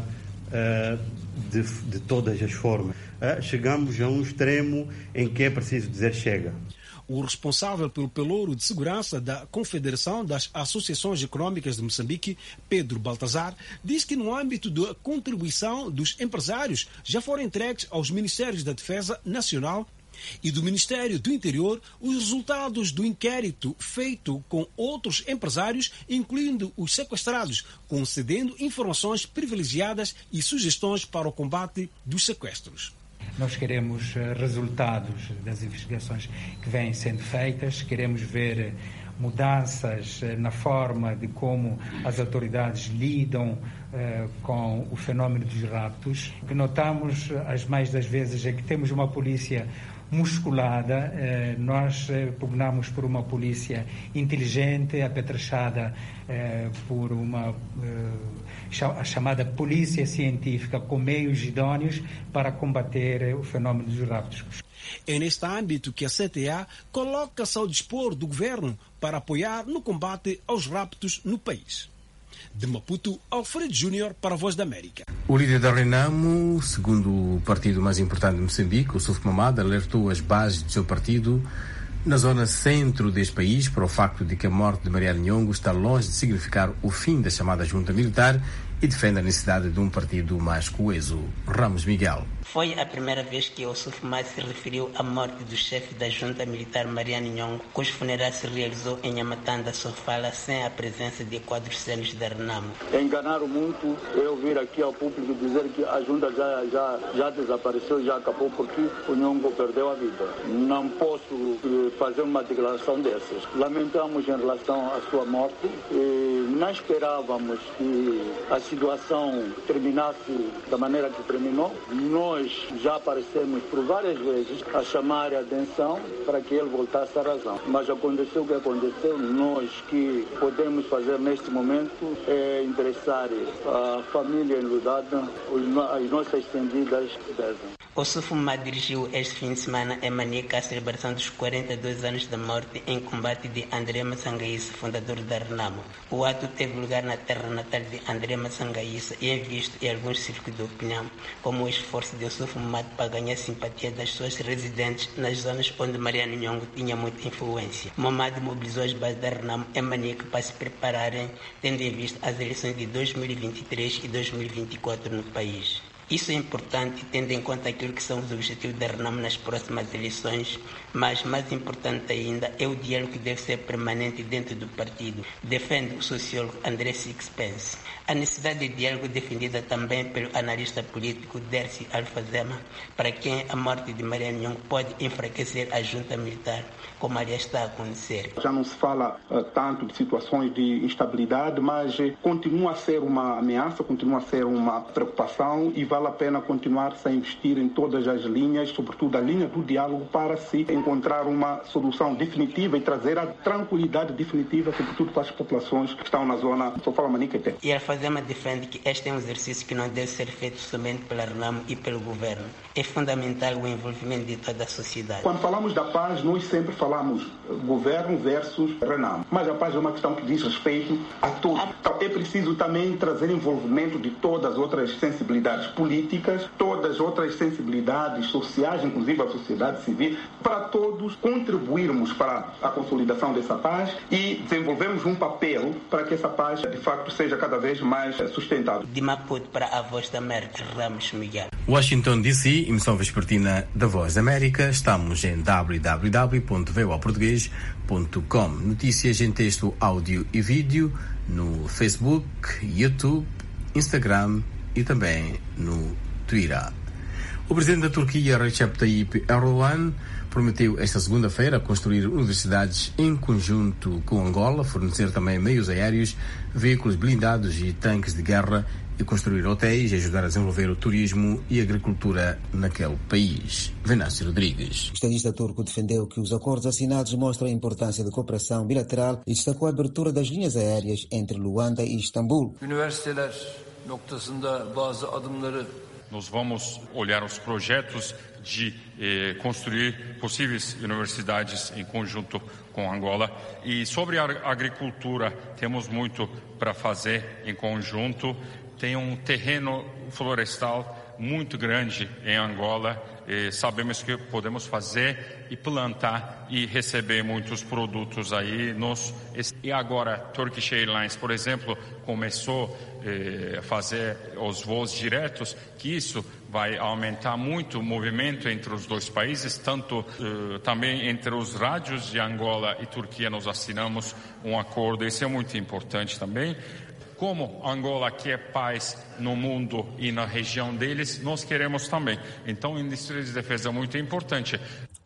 de todas as formas. Chegamos a um extremo em que é preciso dizer chega. O responsável pelo pelouro de segurança da Confederação das Associações Econômicas de Moçambique, Pedro Baltazar, diz que no âmbito da contribuição dos empresários já foram entregues aos Ministérios da Defesa Nacional e do Ministério do Interior os resultados do inquérito feito com outros empresários, incluindo os sequestrados, concedendo informações privilegiadas e sugestões para o combate dos sequestros. Nós queremos resultados das investigações que vêm sendo feitas, queremos ver mudanças na forma de como as autoridades lidam com o fenómeno dos raptos. O que notamos, as mais das vezes, é que temos uma polícia musculada. Nós pugnamos por uma polícia inteligente, apetrechada por a chamada polícia científica, com meios idôneos para combater o fenómeno dos raptos. É neste âmbito que a CTA coloca-se ao dispor do governo para apoiar no combate aos raptos no país. De Maputo, Alfredo Júnior para a Voz da América. O líder da Renamo, segundo o partido mais importante de Moçambique, o Suf Mamad, alertou as bases do seu partido na zona centro deste país para o facto de que a morte de Mariano Nhongo está longe de significar o fim da chamada junta militar e defende a necessidade de um partido mais coeso. Ramos Miguel. Foi a primeira vez que o Sufmad se referiu à morte do chefe da junta militar Mariano Nhongo, cujo funeral se realizou em Nhamatanda, Sofala, sem a presença de quadricenos da Renamo. Enganaram muito eu vir aqui ao público dizer que a junta já desapareceu, já acabou, porque o Nhongo perdeu a vida. Não posso fazer uma declaração dessas. Lamentamos em relação à sua morte e não esperávamos que a situação terminasse da maneira que terminou. Nós já aparecemos por várias vezes a chamar a atenção para que ele voltasse à razão. Mas aconteceu o que aconteceu. Nós que podemos fazer neste momento é interessar a família enludada, as nossas estendidas pesam. O Sufmad dirigiu este fim de semana em Manica a celebração dos 42 anos da morte em combate de André Massangaíça, fundador da Renamo. O ato teve lugar na terra natal de André Massangaíça e é visto em alguns círculos de opinião como o esforço de Sufmad para ganhar simpatia das pessoas residentes nas zonas onde Mariano Nhongo tinha muita influência. Mamad mobilizou as bases da Renamo em Manica para se prepararem, tendo em vista as eleições de 2023 e 2024 no país. Isso é importante, tendo em conta aquilo que são os objetivos da Renamo nas próximas eleições, mas mais importante ainda é o diálogo que deve ser permanente dentro do partido, defende o sociólogo André Sixpence. A necessidade de diálogo defendida também pelo analista político Dercy Alfazema, para quem a morte de Mariano Nhongo pode enfraquecer a junta militar, como aliás está a acontecer. Já não se fala tanto de situações de instabilidade, mas continua a ser uma ameaça, continua a ser uma preocupação e vale a pena continuar-se a investir em todas as linhas, sobretudo a linha do diálogo, para se encontrar uma solução definitiva e trazer a tranquilidade definitiva, sobretudo para as populações que estão na zona do Sofala-Maniquete. E a Fazema defende que este é um exercício que não deve ser feito somente pela RENAMO e pelo governo. É fundamental o envolvimento de toda a sociedade. Quando falamos da paz, nós sempre falamos governo versus RENAMO. Mas a paz é uma questão que diz respeito a todos. Então é preciso também trazer envolvimento de todas as outras sensibilidades políticas, todas as outras sensibilidades sociais, inclusive a sociedade civil, para todos contribuirmos para a consolidação dessa paz e desenvolvermos um papel para que essa paz, de facto, seja cada vez mais sustentável. De Maputo para a Voz da América, Ramos Miguel. Washington DC, emissão vespertina da Voz da América. Estamos em www.voaportugues.com. Notícias em texto, áudio e vídeo no Facebook, YouTube, Instagram e também no Twitter. O presidente da Turquia, Recep Tayyip Erdogan, prometeu esta segunda-feira construir universidades em conjunto com Angola, fornecer também meios aéreos, veículos blindados e tanques de guerra e construir hotéis e ajudar a desenvolver o turismo e a agricultura naquele país. Venâncio Rodrigues. O estadista turco defendeu que os acordos assinados mostram a importância da cooperação bilateral e destacou a abertura das linhas aéreas entre Luanda e Istambul. Nós vamos olhar os projetos de construir possíveis universidades em conjunto com Angola. E sobre a agricultura, temos muito para fazer em conjunto. Tem um terreno florestal muito grande em Angola. Sabemos que podemos fazer e plantar e receber muitos produtos aí. E agora, Turkish Airlines, por exemplo, começou a fazer os voos diretos, que isso vai aumentar muito o movimento entre os dois países, tanto também entre os rádios de Angola e Turquia nós assinamos um acordo, isso é muito importante também. Como Angola quer paz no mundo e na região deles, nós queremos também. Então, a indústria de defesa é muito importante.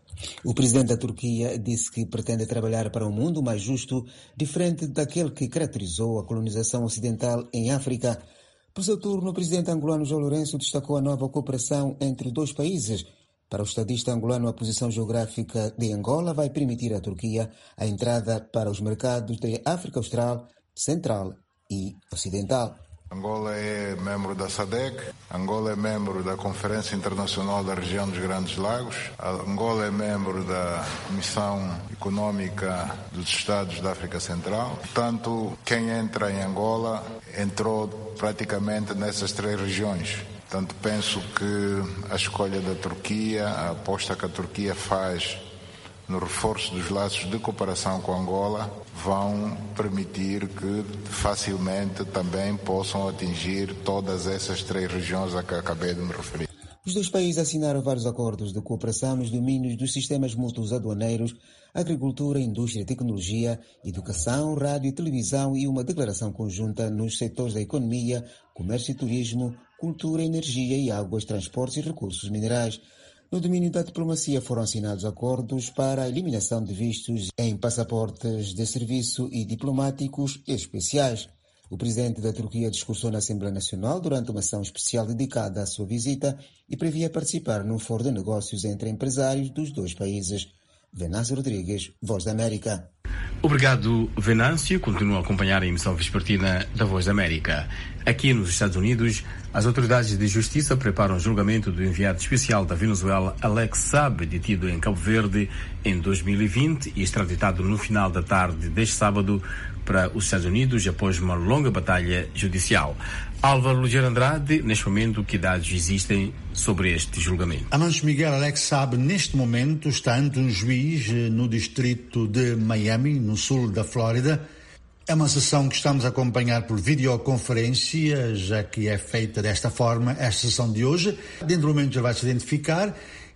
O presidente da Turquia disse que pretende trabalhar para um mundo mais justo, diferente daquele que caracterizou a colonização ocidental em África. Por seu turno, o presidente angolano João Lourenço destacou a nova cooperação entre dois países. Para o estadista angolano, a posição geográfica de Angola vai permitir à Turquia a entrada para os mercados da África Austral, Central e Ocidental. Angola é membro da SADC, Angola é membro da Conferência Internacional da Região dos Grandes Lagos, Angola é membro da Comissão Econômica dos Estados da África Central. Portanto, quem entra em Angola entrou praticamente nessas três regiões. Portanto, penso que a escolha da Turquia, a aposta que a Turquia faz no reforço dos laços de cooperação com Angola, vão permitir que facilmente também possam atingir todas essas três regiões a que acabei de me referir. Os dois países assinaram vários acordos de cooperação nos domínios dos sistemas mútuos aduaneiros, agricultura, indústria, tecnologia, educação, rádio e televisão e uma declaração conjunta nos setores da economia, comércio e turismo, cultura, energia e águas, transportes e recursos minerais. No domínio da diplomacia foram assinados acordos para a eliminação de vistos em passaportes de serviço e diplomáticos especiais. O presidente da Turquia discursou na Assembleia Nacional durante uma ação especial dedicada à sua visita e previa participar num fórum de negócios entre empresários dos dois países. Venâncio Rodrigues, Voz da América. Obrigado, Venâncio. Continua a acompanhar a emissão vespertina da Voz da América. Aqui nos Estados Unidos, as autoridades de justiça preparam o julgamento do enviado especial da Venezuela, Alex Saab, detido em Cabo Verde em 2020 e extraditado no final da tarde deste sábado para os Estados Unidos após uma longa batalha judicial. Álvaro Lugero Andrade, neste momento, que dados existem sobre este julgamento? Amancio Miguel, Alex Saab, neste momento, está ante um juiz no distrito de Miami, no sul da Flórida. É uma sessão que estamos a acompanhar por videoconferência, já que é feita desta forma esta sessão de hoje. Dentro do momento já vai se identificar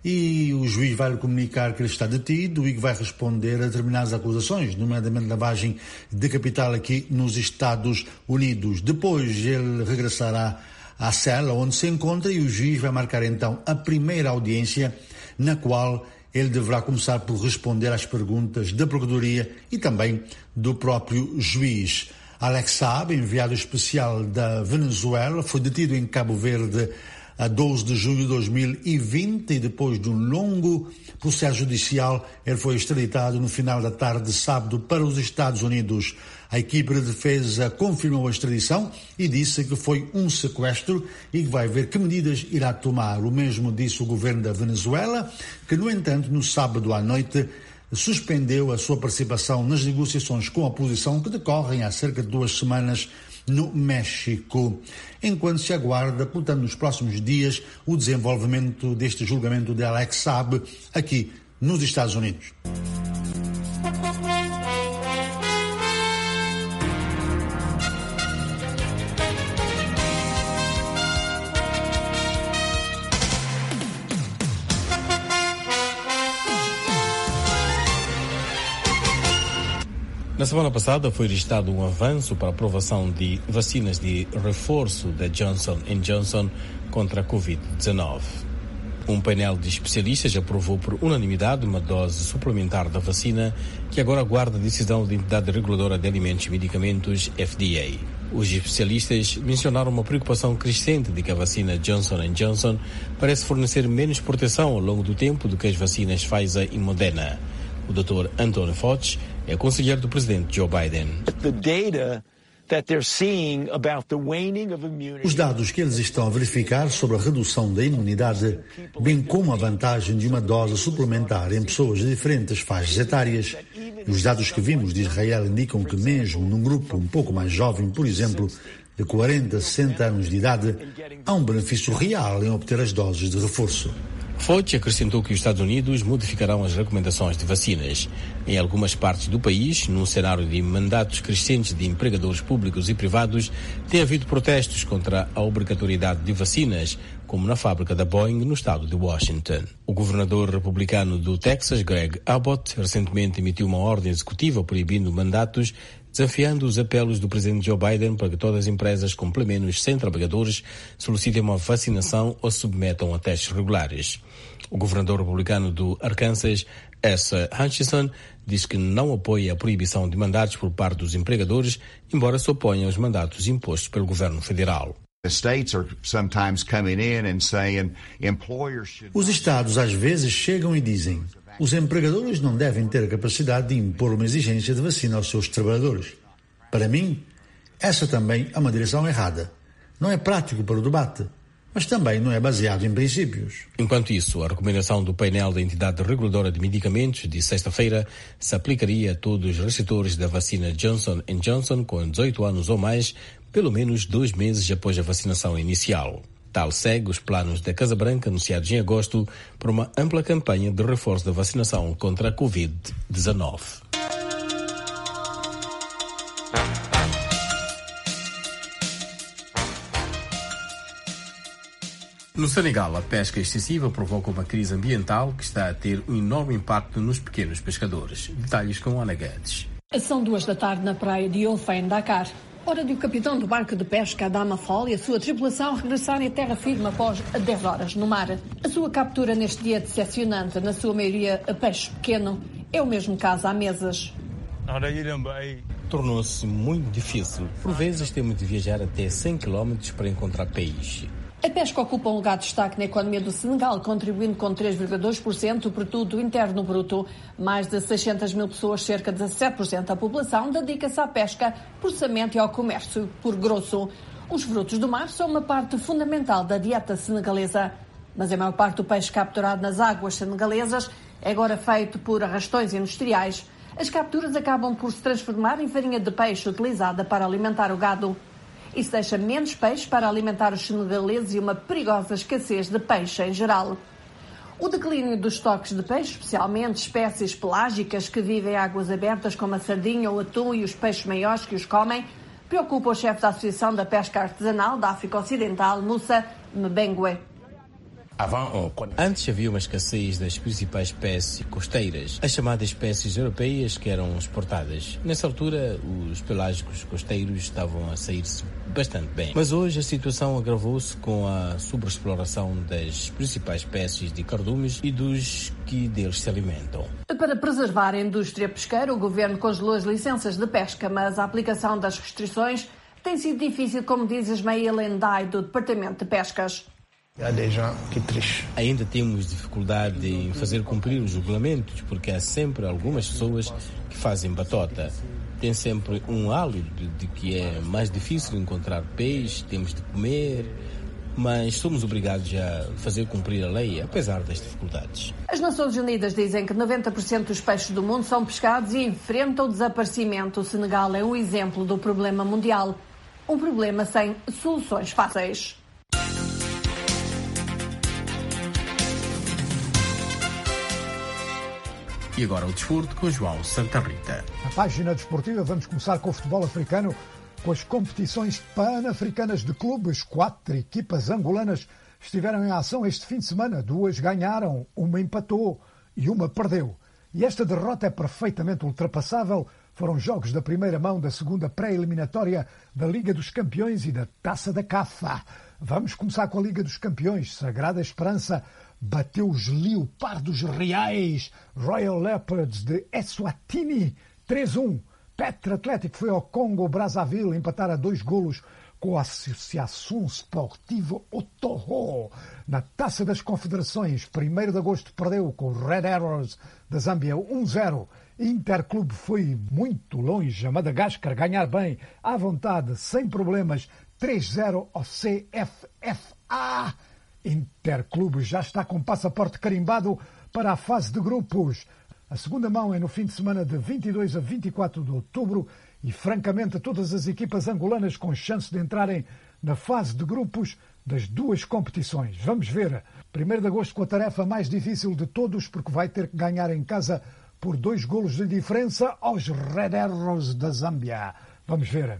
e o juiz vai lhe comunicar que ele está detido e que vai responder a determinadas acusações, nomeadamente lavagem de capital aqui nos Estados Unidos. Depois ele regressará à cela onde se encontra e o juiz vai marcar então a primeira audiência, na qual ele deverá começar por responder às perguntas da Procuradoria e também do próprio juiz. Alex Saab, enviado especial da Venezuela, foi detido em Cabo Verde a 12 de junho de 2020 e depois de um longo processo judicial, ele foi extraditado no final da tarde de sábado para os Estados Unidos. A equipe de defesa confirmou a extradição e disse que foi um sequestro e que vai ver que medidas irá tomar. O mesmo disse o governo da Venezuela, que, no entanto, no sábado à noite, suspendeu a sua participação nas negociações com a oposição que decorrem há cerca de 2 semanas no México, enquanto se aguarda, portanto, nos próximos dias, o desenvolvimento deste julgamento de Alex Saab aqui nos Estados Unidos. Na semana passada foi registrado um avanço para a aprovação de vacinas de reforço da Johnson & Johnson contra a Covid-19. Um painel de especialistas aprovou por unanimidade uma dose suplementar da vacina, que agora aguarda a decisão da Entidade Reguladora de Alimentos e Medicamentos, FDA. Os especialistas mencionaram uma preocupação crescente de que a vacina Johnson & Johnson parece fornecer menos proteção ao longo do tempo do que as vacinas Pfizer e Moderna. O Dr. Anthony Fauci é conselheiro do presidente Joe Biden. Os dados que eles estão a verificar sobre a redução da imunidade, bem como a vantagem de uma dose suplementar em pessoas de diferentes faixas etárias, e os dados que vimos de Israel indicam que mesmo num grupo um pouco mais jovem, por exemplo, de 40 a 60 anos de idade, há um benefício real em obter as doses de reforço. Fauci acrescentou que os Estados Unidos modificarão as recomendações de vacinas. Em algumas partes do país, num cenário de mandatos crescentes de empregadores públicos e privados, tem havido protestos contra a obrigatoriedade de vacinas, como na fábrica da Boeing, no estado de Washington. O governador republicano do Texas, Greg Abbott, recentemente emitiu uma ordem executiva proibindo mandatos, desafiando os apelos do presidente Joe Biden para que todas as empresas com pelo menos 100 trabalhadores solicitem uma vacinação ou submetam a testes regulares. O governador republicano do Arkansas, Asa Hutchinson, diz que não apoia a proibição de mandatos por parte dos empregadores, embora se oponha aos mandatos impostos pelo governo federal. Os estados às vezes chegam e dizem: os empregadores não devem ter a capacidade de impor uma exigência de vacina aos seus trabalhadores. Para mim, essa também é uma direção errada. Não é prático para o debate, mas também não é baseado em princípios. Enquanto isso, a recomendação do painel da Entidade Reguladora de Medicamentos de sexta-feira se aplicaria a todos os receptores da vacina Johnson & Johnson com 18 anos ou mais, pelo menos 2 meses após a vacinação inicial. Tal segue os planos da Casa Branca anunciados em agosto por uma ampla campanha de reforço da vacinação contra a Covid-19. No Senegal, a pesca excessiva provoca uma crise ambiental que está a ter um enorme impacto nos pequenos pescadores. Detalhes com Ana Guedes. São 2 da tarde na praia de Olfém, Dakar. Hora de o capitão do barco de pesca, Adama Fall, e a sua tripulação regressarem a terra firme após 10 horas no mar. A sua captura neste dia decepcionante, na sua maioria a peixe pequeno, é o mesmo caso há meses. Tornou-se muito difícil. Por vezes temos de viajar até 100 km para encontrar peixe. A pesca ocupa um lugar de destaque na economia do Senegal, contribuindo com 3,2% do produto interno bruto. Mais de 600 mil pessoas, cerca de 17% da população, dedica-se à pesca, processamento e ao comércio por grosso. Os frutos do mar são uma parte fundamental da dieta senegalesa. Mas a maior parte do peixe capturado nas águas senegalesas é agora feito por arrastões industriais. As capturas acabam por se transformar em farinha de peixe utilizada para alimentar o gado. Isso deixa menos peixe para alimentar os senegaleses e uma perigosa escassez de peixe em geral. O declínio dos estoques de peixe, especialmente espécies pelágicas que vivem em águas abertas como a sardinha, o atum e os peixes maiores que os comem, preocupa o chefe da Associação da Pesca Artesanal da África Ocidental, Moussa Mbengue. Antes havia uma escassez das principais espécies costeiras, as chamadas espécies europeias que eram exportadas. Nessa altura, os pelágicos costeiros estavam a sair-se bastante bem. Mas hoje a situação agravou-se com a sobreexploração das principais espécies de cardumes e dos que deles se alimentam. Para preservar a indústria pesqueira, o governo congelou as licenças de pesca, mas a aplicação das restrições tem sido difícil, como diz Ismail Endai, do Departamento de Pescas. Que triste. Ainda temos dificuldade em fazer cumprir os regulamentos, porque há sempre algumas pessoas que fazem batota. Tem sempre um álibi de que é mais difícil encontrar peixe, temos de comer, mas somos obrigados a fazer cumprir a lei, apesar das dificuldades. As Nações Unidas dizem que 90% dos peixes do mundo são pescados e enfrentam o desaparecimento. O Senegal é um exemplo do problema mundial, um problema sem soluções fáceis. E agora o desporto com João Santa Rita. Na página desportiva vamos começar com o futebol africano, com as competições pan-africanas de clubes. 4 equipas angolanas estiveram em ação este fim de semana. 2 ganharam, 1 empatou e 1 perdeu. E esta derrota é perfeitamente ultrapassável. Foram jogos da primeira mão da segunda pré-eliminatória da Liga dos Campeões e da Taça da CAF. Vamos começar com a Liga dos Campeões. Sagrada Esperança bateu os Leopardos Reais, Royal Leopards de Eswatini, 3-1. Petro Atlético foi ao Congo-Brazzaville empatar a 2 golos com a Associação Sportiva Otoho. Na Taça das Confederações, 1º de agosto perdeu com o Red Arrows da Zâmbia 1-0. Interclube foi muito longe a Madagascar ganhar bem, à vontade, sem problemas, 3-0 ao CFFA. Interclube já está com passaporte carimbado para a fase de grupos. A segunda mão é no fim de semana de 22 a 24 de outubro e, francamente, todas as equipas angolanas com chance de entrarem na fase de grupos das 2 competições. Vamos ver. 1º de agosto com a tarefa mais difícil de todos, porque vai ter que ganhar em casa por 2 golos de diferença aos Red Arrows da Zâmbia. Vamos ver.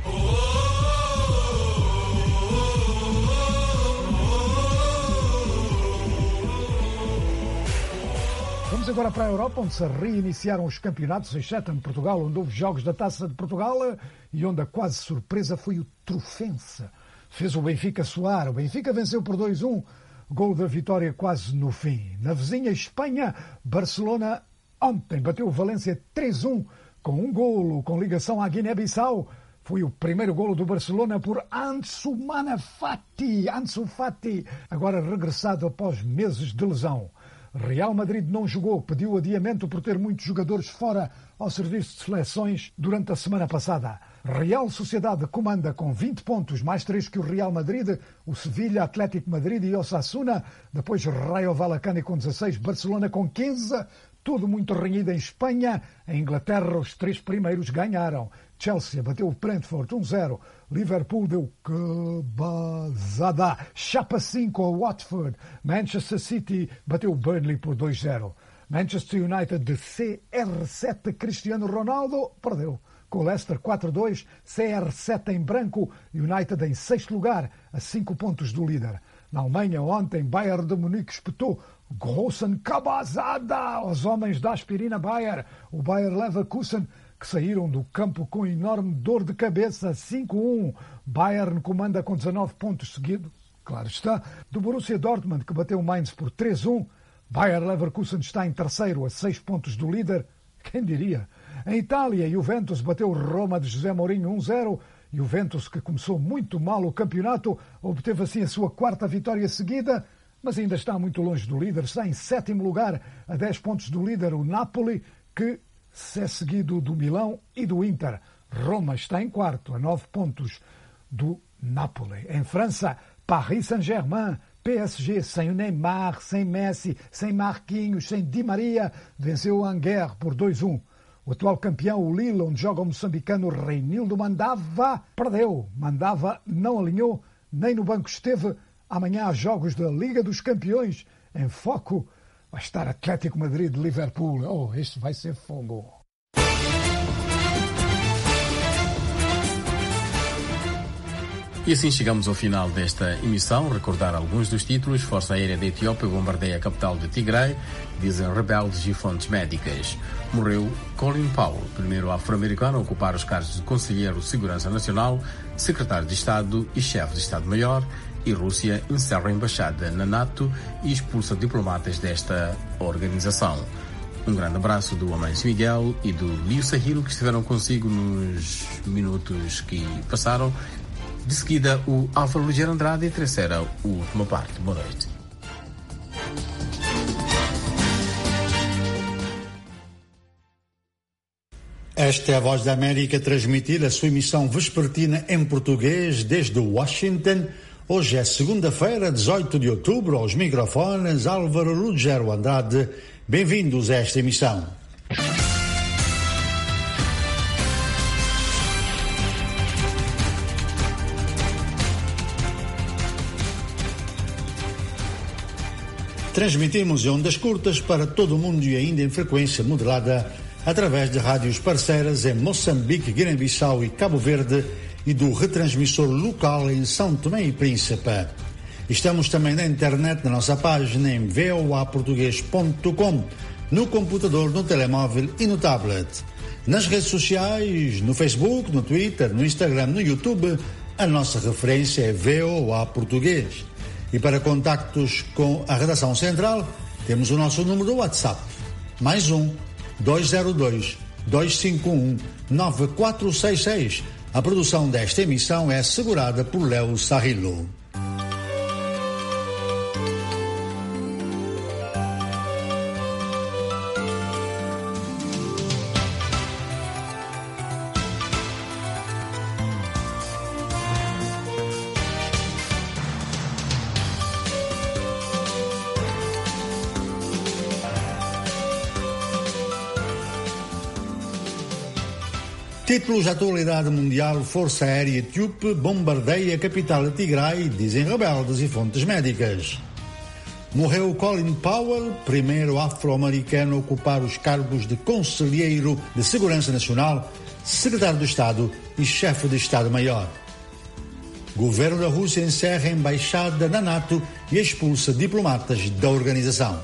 Vamos agora para a Europa, onde se reiniciaram os campeonatos, exceto em Portugal, onde houve jogos da Taça de Portugal e onde a quase surpresa foi o Trofense. Fez o Benfica suar. O Benfica venceu por 2-1, gol da vitória quase no fim. Na vizinha Espanha, Barcelona ontem bateu o Valência 3-1, com um golo com ligação à Guiné-Bissau. Foi o primeiro golo do Barcelona por Ansu Fati, agora regressado após meses de lesão. Real Madrid não jogou, pediu adiamento por ter muitos jogadores fora ao serviço de seleções durante a semana passada. Real Sociedade comanda com 20 pontos, mais 3 que o Real Madrid, o Sevilha, Atlético Madrid e Osasuna. Depois Rayo Vallecano com 16, Barcelona com 15. Tudo muito renhido em Espanha. Em Inglaterra, os 3 primeiros ganharam. Chelsea bateu o Brentford 1-0. Liverpool deu cabazada. Chapa 5 ao Watford. Manchester City bateu o Burnley por 2-0. Manchester United de CR7 Cristiano Ronaldo perdeu com o Leicester 4-2. CR7 em branco. United em 6º lugar, a 5 pontos do líder. Na Alemanha, ontem, Bayern de Munique espetou grossen cabazada aos homens da aspirina Bayer. O Bayer Leverkusen, que saíram do campo com enorme dor de cabeça, 5-1. Bayern comanda com 19 pontos seguidos, claro está, do Borussia Dortmund, que bateu o Mainz por 3-1. Bayer Leverkusen está em 3º, a 6 pontos do líder. Quem diria? Em Itália, Juventus bateu o Roma de José Mourinho 1-0. Juventus, que começou muito mal o campeonato, obteve assim a sua 4ª vitória seguida, mas ainda está muito longe do líder. Está em 7º lugar, a 10 pontos do líder, o Napoli, que é seguido do Milão e do Inter. Roma está em 4º, a 9 pontos do Napoli. Em França, Paris Saint-Germain, PSG, sem o Neymar, sem Messi, sem Marquinhos, sem Di Maria, venceu o Angers por 2-1. O atual campeão, o Lille, onde joga o moçambicano Reinildo Mandava, perdeu. Mandava não alinhou, nem no banco esteve. Amanhã há jogos da Liga dos Campeões. Em foco vai estar Atlético Madrid-Liverpool. Oh, este vai ser fogo. E assim chegamos ao final desta emissão. Recordar alguns dos títulos. Força Aérea da Etiópia bombardeia a capital de Tigray, dizem rebeldes e fontes médicas. Morreu Colin Powell, primeiro afro-americano a ocupar os cargos de Conselheiro de Segurança Nacional, Secretário de Estado e Chefe de Estado-Maior. E Rússia encerra a embaixada na NATO e expulsa diplomatas desta organização. Um grande abraço do Amancio Miguel e do Lio Sahiro, que estiveram consigo nos minutos que passaram. De seguida, o Álvaro Ligeiro Andrade terceira a última parte. Boa noite. Esta é a Voz da América, transmitir a sua emissão vespertina em português desde Washington. Hoje é segunda-feira, 18 de outubro, aos microfones Álvaro Ligeiro Andrade. Bem-vindos a esta emissão. Transmitimos em ondas curtas para todo o mundo e ainda em frequência moderada através de rádios parceiras em Moçambique, Guiné-Bissau e Cabo Verde e do retransmissor local em São Tomé e Príncipe. Estamos também na internet, na nossa página em voaportugues.com, no computador, no telemóvel e no tablet. Nas redes sociais, no Facebook, no Twitter, no Instagram, no YouTube, a nossa referência é VOA Português. E para contactos com a redação central, temos o nosso número do WhatsApp, mais 202-251-9466. A produção desta emissão é assegurada por Léo Sarrilo. Títulos da atualidade mundial: Força Aérea Etíope bombardeia a capital de Tigray, dizem rebeldes e fontes médicas. Morreu Colin Powell, primeiro afro-americano a ocupar os cargos de Conselheiro de Segurança Nacional, Secretário de Estado e Chefe de Estado-Maior. Governo da Rússia encerra a embaixada da NATO e expulsa diplomatas da organização.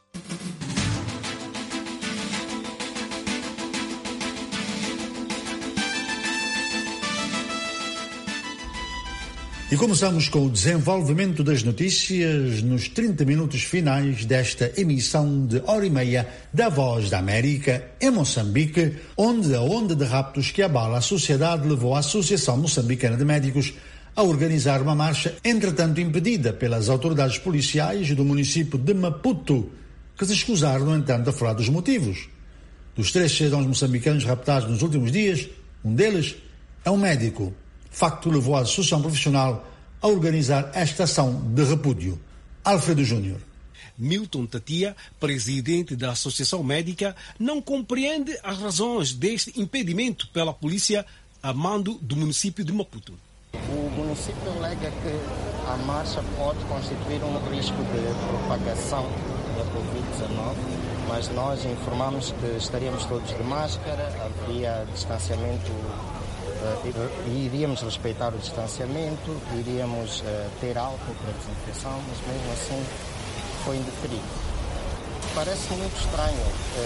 E começamos com o desenvolvimento das notícias nos 30 minutos finais desta emissão de hora e meia da Voz da América em Moçambique, onde a onda de raptos que abala a sociedade levou a Associação Moçambicana de Médicos a organizar uma marcha, entretanto impedida pelas autoridades policiais do município de Maputo, que se escusaram, no entanto, a falar dos motivos. Dos 3 cidadãos moçambicanos raptados nos últimos dias, um deles é um médico. Facto levou a Associação Profissional a organizar esta ação de repúdio. Alfredo Júnior. Milton Tatia, presidente da Associação Médica, não compreende as razões deste impedimento pela polícia a mando do município de Maputo. O município alega que a marcha pode constituir um risco de propagação da Covid-19, mas nós informamos que estaríamos todos de máscara, haveria distanciamento, iríamos respeitar o distanciamento, iríamos ter álcool para desinfecção, mas mesmo assim foi indeferido. Parece muito estranho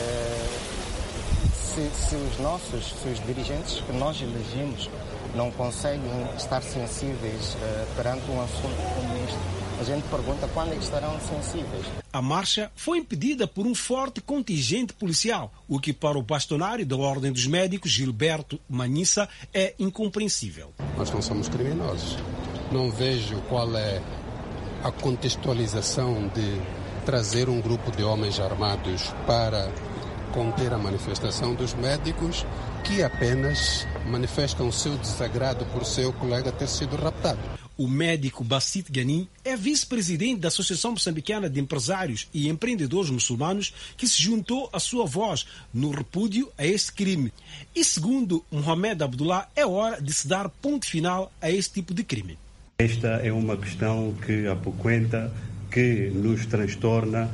se os dirigentes que nós elegemos não conseguem estar sensíveis perante um assunto como este. A gente pergunta quando é que estarão sensíveis. A marcha foi impedida por um forte contingente policial, o que para o bastonário da Ordem dos Médicos, Gilberto Manissa, é incompreensível. Nós não somos criminosos. Não vejo qual é a contextualização de trazer um grupo de homens armados para conter a manifestação dos médicos que apenas manifestam o seu desagrado por seu colega ter sido raptado. O médico Bassit Ganim é vice-presidente da Associação Moçambicana de Empresários e Empreendedores Muçulmanos, que se juntou à sua voz no repúdio a este crime. E segundo Mohamed Abdullah, é hora de se dar ponto final a este tipo de crime. Esta é uma questão que apoquenta, que nos transtorna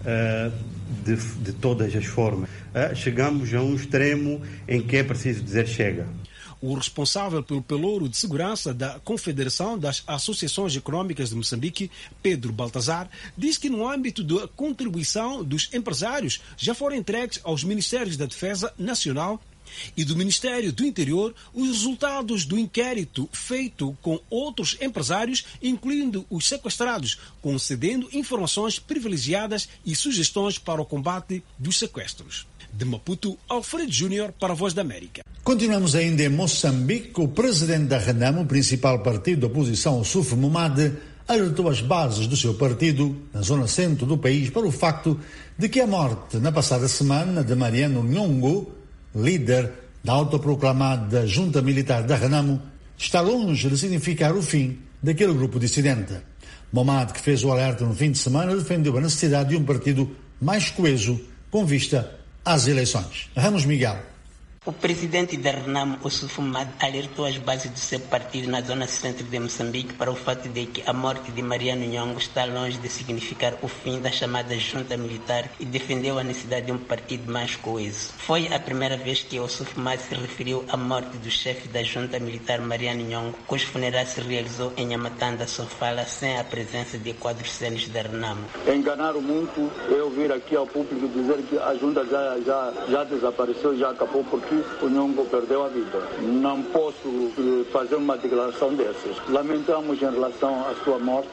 de todas as formas. Chegamos a um extremo em que é preciso dizer chega. O responsável pelo pelouro de segurança da Confederação das Associações Econômicas de Moçambique, Pedro Baltazar, diz que no âmbito da contribuição dos empresários já foram entregues aos Ministérios da Defesa Nacional e do Ministério do Interior os resultados do inquérito feito com outros empresários, incluindo os sequestrados, concedendo informações privilegiadas e sugestões para o combate dos sequestros. De Maputo, Alfredo Júnior para a Voz da América. Continuamos ainda em Moçambique. O presidente da Renamo, o principal partido da oposição, Ossuf Momade, alertou as bases do seu partido, na zona centro do país, para o facto de que a morte, na passada semana, de Mariano Nhongo, líder da autoproclamada junta militar da Renamo, está longe de significar o fim daquele grupo dissidente. Momade, que fez o alerta no fim de semana, defendeu a necessidade de um partido mais coeso com vista às eleições. Ramos Miguel. O presidente da Renamo, Ossuf Momade, alertou as bases do seu partido na zona centro de Moçambique para o fato de que a morte de Mariano Nhongo está longe de significar o fim da chamada junta militar e defendeu a necessidade de um partido mais coeso. Foi a primeira vez que Ossuf Momade se referiu à morte do chefe da junta militar Mariano Nhongo, cujo funeral se realizou em Amatanda, Sofala, sem a presença de quadros da Renamo. Enganaram muito eu vir aqui ao público dizer que a junta já desapareceu, já acabou, porque o Nhongo perdeu a vida. Não posso fazer uma declaração dessas. Lamentamos em relação à sua morte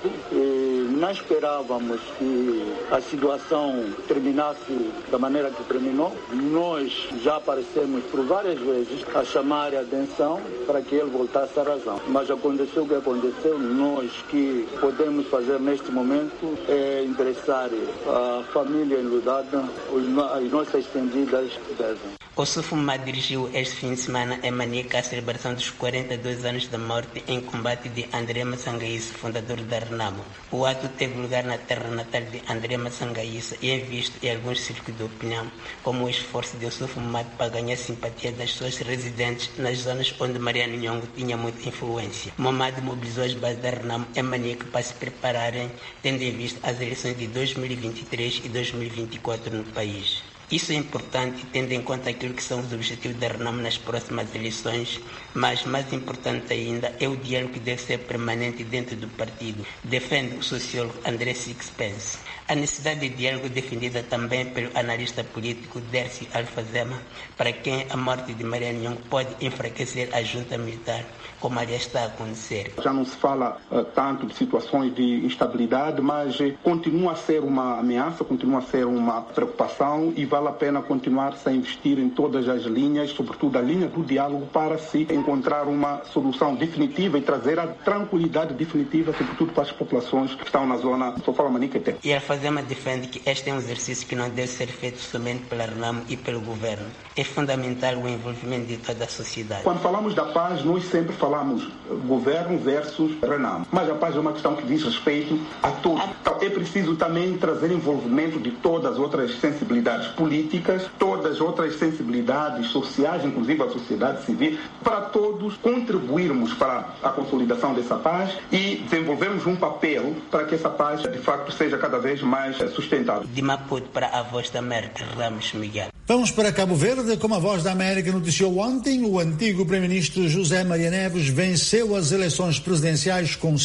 e não esperávamos que a situação terminasse da maneira que terminou. Nós já aparecemos por várias vezes a chamar a atenção para que ele voltasse à razão. Mas aconteceu o que aconteceu. Nós que podemos fazer neste momento é interessar a família enludada, as nossas estendidas pesam. Ossuf Momade dirigiu este fim de semana em Manica a celebração dos 42 anos da morte em combate de André Massangaíça, fundador da Renamo. O ato teve lugar na terra natal de André Massangaíça e é visto em alguns círculos de opinião como o esforço de Ossuf Momade para ganhar simpatia das pessoas residentes nas zonas onde Mariano Nhongo tinha muita influência. Momade mobilizou as bases da Renamo em Manica para se prepararem, tendo em vista as eleições de 2023 e 2024 no país. Isso é importante, tendo em conta aquilo que são os objetivos da Renamo nas próximas eleições, mas mais importante ainda é o diálogo que deve ser permanente dentro do partido, defende o sociólogo André Sixpence. A necessidade de diálogo defendida também pelo analista político Dércio Alfazema, para quem a morte de Mariano Nhongo pode enfraquecer a junta militar, como aliás está a acontecer. Já não se fala tanto de situações de instabilidade, mas continua a ser uma ameaça, continua a ser uma preocupação e vale a pena continuar-se a investir em todas as linhas, sobretudo a linha do diálogo, para se encontrar uma solução definitiva e trazer a tranquilidade definitiva, sobretudo para as populações que estão na zona Sofala, Manica e Tete. E Alfazema defende que este é um exercício que não deve ser feito somente pela Renamo e pelo governo. É fundamental o envolvimento de toda a sociedade. Quando falamos da paz, nós sempre falamos governo versus Renamo. Mas a paz é uma questão que diz respeito a todos. Então é preciso também trazer envolvimento de todas as outras sensibilidades políticas, todas as outras sensibilidades sociais, inclusive a sociedade civil, para todos contribuirmos para a consolidação dessa paz e desenvolvermos um papel para que essa paz, de facto, seja cada vez mais sustentável. De Maputo para a Voz da América, Ramos Miguel. Vamos para Cabo Verde. Como a Voz da América noticiou ontem, o antigo primeiro-ministro José Maria Neves venceu as eleições presidenciais com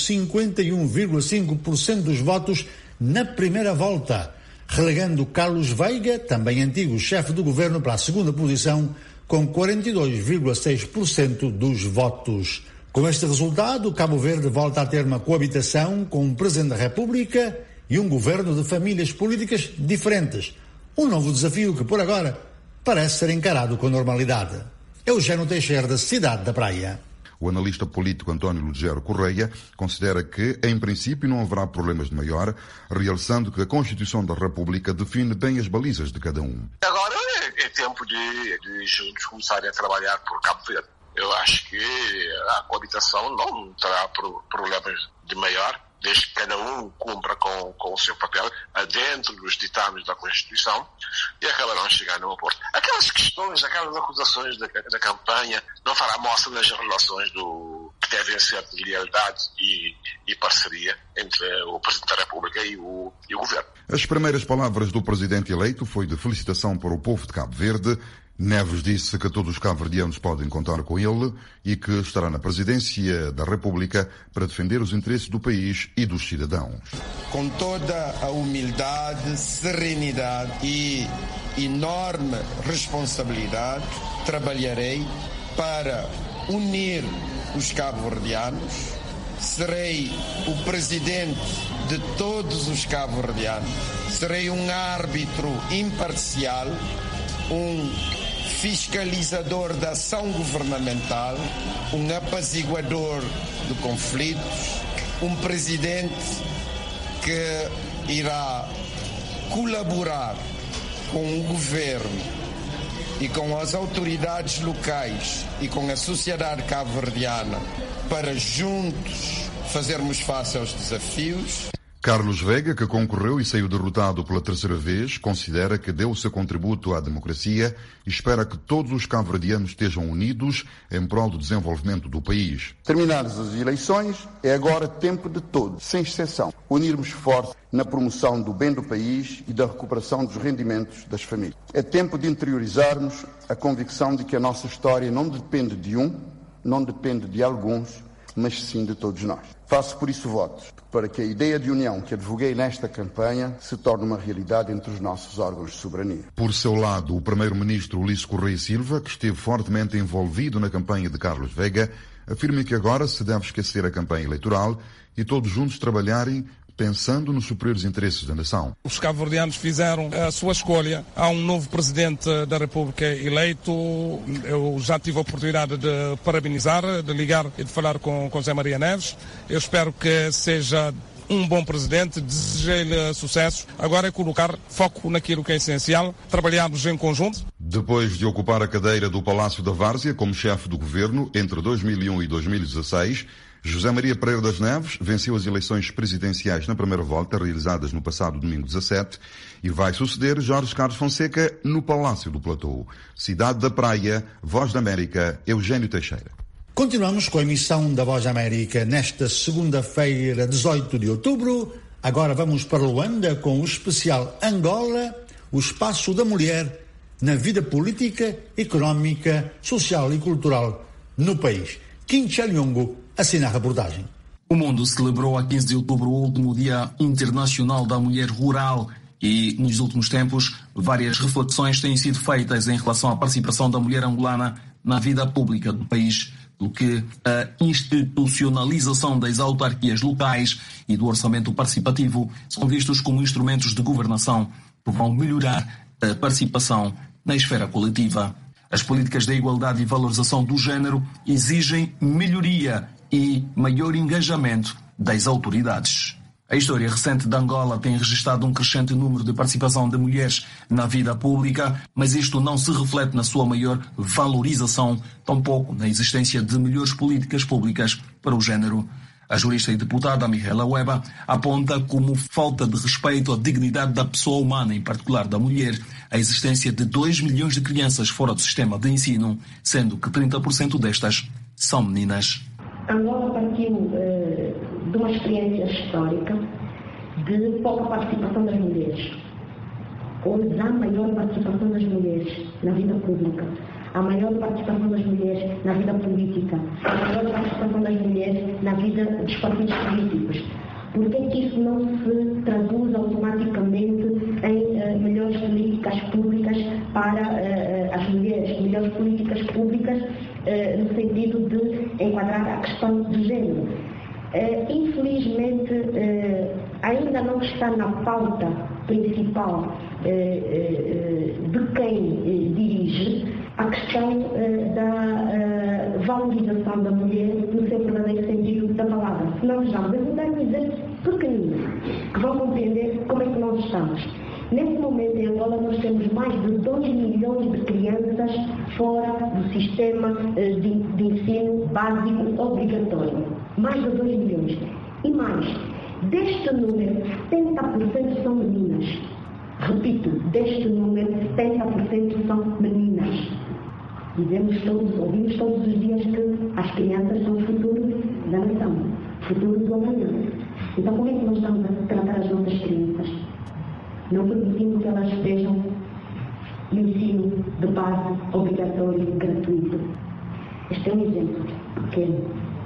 51,5% dos votos na primeira volta, relegando Carlos Veiga, também antigo chefe do governo, para a segunda posição com 42,6% dos votos. Com este resultado, Cabo Verde volta a ter uma coabitação com um presidente da República e um governo de famílias políticas diferentes. Um novo desafio que, por agora, parece ser encarado com normalidade. Eugênio Teixeira, da Cidade da Praia. O analista político António Lugero Correia considera que, em princípio, não haverá problemas de maior, realçando que a Constituição da República define bem as balizas de cada um. Agora é tempo de juntos começarem a trabalhar por Cabo Verde. Eu acho que a coabitação não terá problemas de maior, desde que cada um cumpra com o seu papel dentro dos ditames da Constituição e acabarão chegando a um acordo. Aquelas questões, aquelas acusações da campanha não fará mostra nas relações que devem ser de lealdade e parceria entre o Presidente da República e o Governo. As primeiras palavras do Presidente eleito foi de felicitação para o povo de Cabo Verde. Neves disse que todos os cabo-verdianos podem contar com ele e que estará na presidência da República para defender os interesses do país e dos cidadãos. Com toda a humildade, serenidade e enorme responsabilidade, trabalharei para unir os cabo-verdianos. Serei o presidente de todos os cabo-verdianos. Serei um árbitro imparcial um fiscalizador da ação governamental, um apaziguador de conflitos, um presidente que irá colaborar com o governo e com as autoridades locais e com a sociedade cabo-verdiana para juntos fazermos face aos desafios. Carlos Veiga, que concorreu e saiu derrotado pela terceira vez, considera que deu o seu contributo à democracia e espera que todos os cabo-verdianos estejam unidos em prol do desenvolvimento do país. Terminadas as eleições, é agora tempo de todos, sem exceção, unirmos esforços na promoção do bem do país e da recuperação dos rendimentos das famílias. É tempo de interiorizarmos a convicção de que a nossa história não depende de um, não depende de alguns, mas sim de todos nós. Faço por isso votos para que a ideia de união que advoguei nesta campanha se torne uma realidade entre os nossos órgãos de soberania. Por seu lado, o primeiro-ministro Ulisses Correia Silva, que esteve fortemente envolvido na campanha de Carlos Veiga, afirma que agora se deve esquecer a campanha eleitoral e todos juntos trabalharem pensando nos superiores interesses da nação. Os cabo-verdianos fizeram a sua escolha. Há um novo presidente da República eleito. Eu já tive a oportunidade de parabenizar, de ligar e de falar com Zé Maria Neves. Eu espero que seja um bom presidente, desejo-lhe sucesso. Agora é colocar foco naquilo que é essencial, trabalharmos em conjunto. Depois de ocupar a cadeira do Palácio da Várzea como chefe do governo entre 2001 e 2016, José Maria Pereira das Neves venceu as eleições presidenciais na primeira volta, realizadas no passado domingo 17, e vai suceder Jorge Carlos Fonseca no Palácio do Platô. Cidade da Praia, Voz da América, Eugênio Teixeira. Continuamos com a emissão da Voz da América nesta segunda-feira, 18 de outubro. Agora vamos para Luanda com o especial Angola, o espaço da mulher na vida política, económica, social e cultural no país. Kim Chaliongo assina a reportagem. O mundo celebrou a 15 de outubro o último Dia Internacional da Mulher Rural e, nos últimos tempos, várias reflexões têm sido feitas em relação à participação da mulher angolana na vida pública do país, pelo que a institucionalização das autarquias locais e do orçamento participativo são vistos como instrumentos de governação que vão melhorar a participação na esfera coletiva. As políticas da igualdade e valorização do género exigem melhoria e maior engajamento das autoridades. A história recente de Angola tem registrado um crescente número de participação de mulheres na vida pública, mas isto não se reflete na sua maior valorização, tampouco na existência de melhores políticas públicas para o género. A jurista e deputada Mihaela Weba aponta como falta de respeito à dignidade da pessoa humana, em particular da mulher, a existência de 2 milhões de crianças fora do sistema de ensino, sendo que 30% destas são meninas. Angola partiu de uma experiência histórica de pouca participação das mulheres. Hoje há maior participação das mulheres na vida pública, há maior participação das mulheres na vida política, há maior participação das mulheres na vida dos partidos políticos. Por que é que isso não se traduz automaticamente em melhores políticas públicas para as mulheres, melhores políticas públicas no sentido de enquadrar a questão de género? Infelizmente, ainda não está na pauta principal de quem dirige a questão da valorização da mulher no seu verdadeiro sentido da palavra. Se não estamos, eu vou dar um exemplo pequenino, que vão compreender como é que nós estamos. Nesse momento em Angola nós temos mais de 2 milhões de crianças fora do sistema de ensino básico obrigatório. Mais de 2 milhões. E mais, deste número, 70% são meninas. Repito, deste número, 70% são meninas. Ouvimos todos os dias que as crianças são o futuro da nação, o futuro do amanhã. Então, como é que nós estamos a tratar as nossas crianças? Não permitindo que elas estejam no ensino de base obrigatório e gratuito. Este é um exemplo pequeno.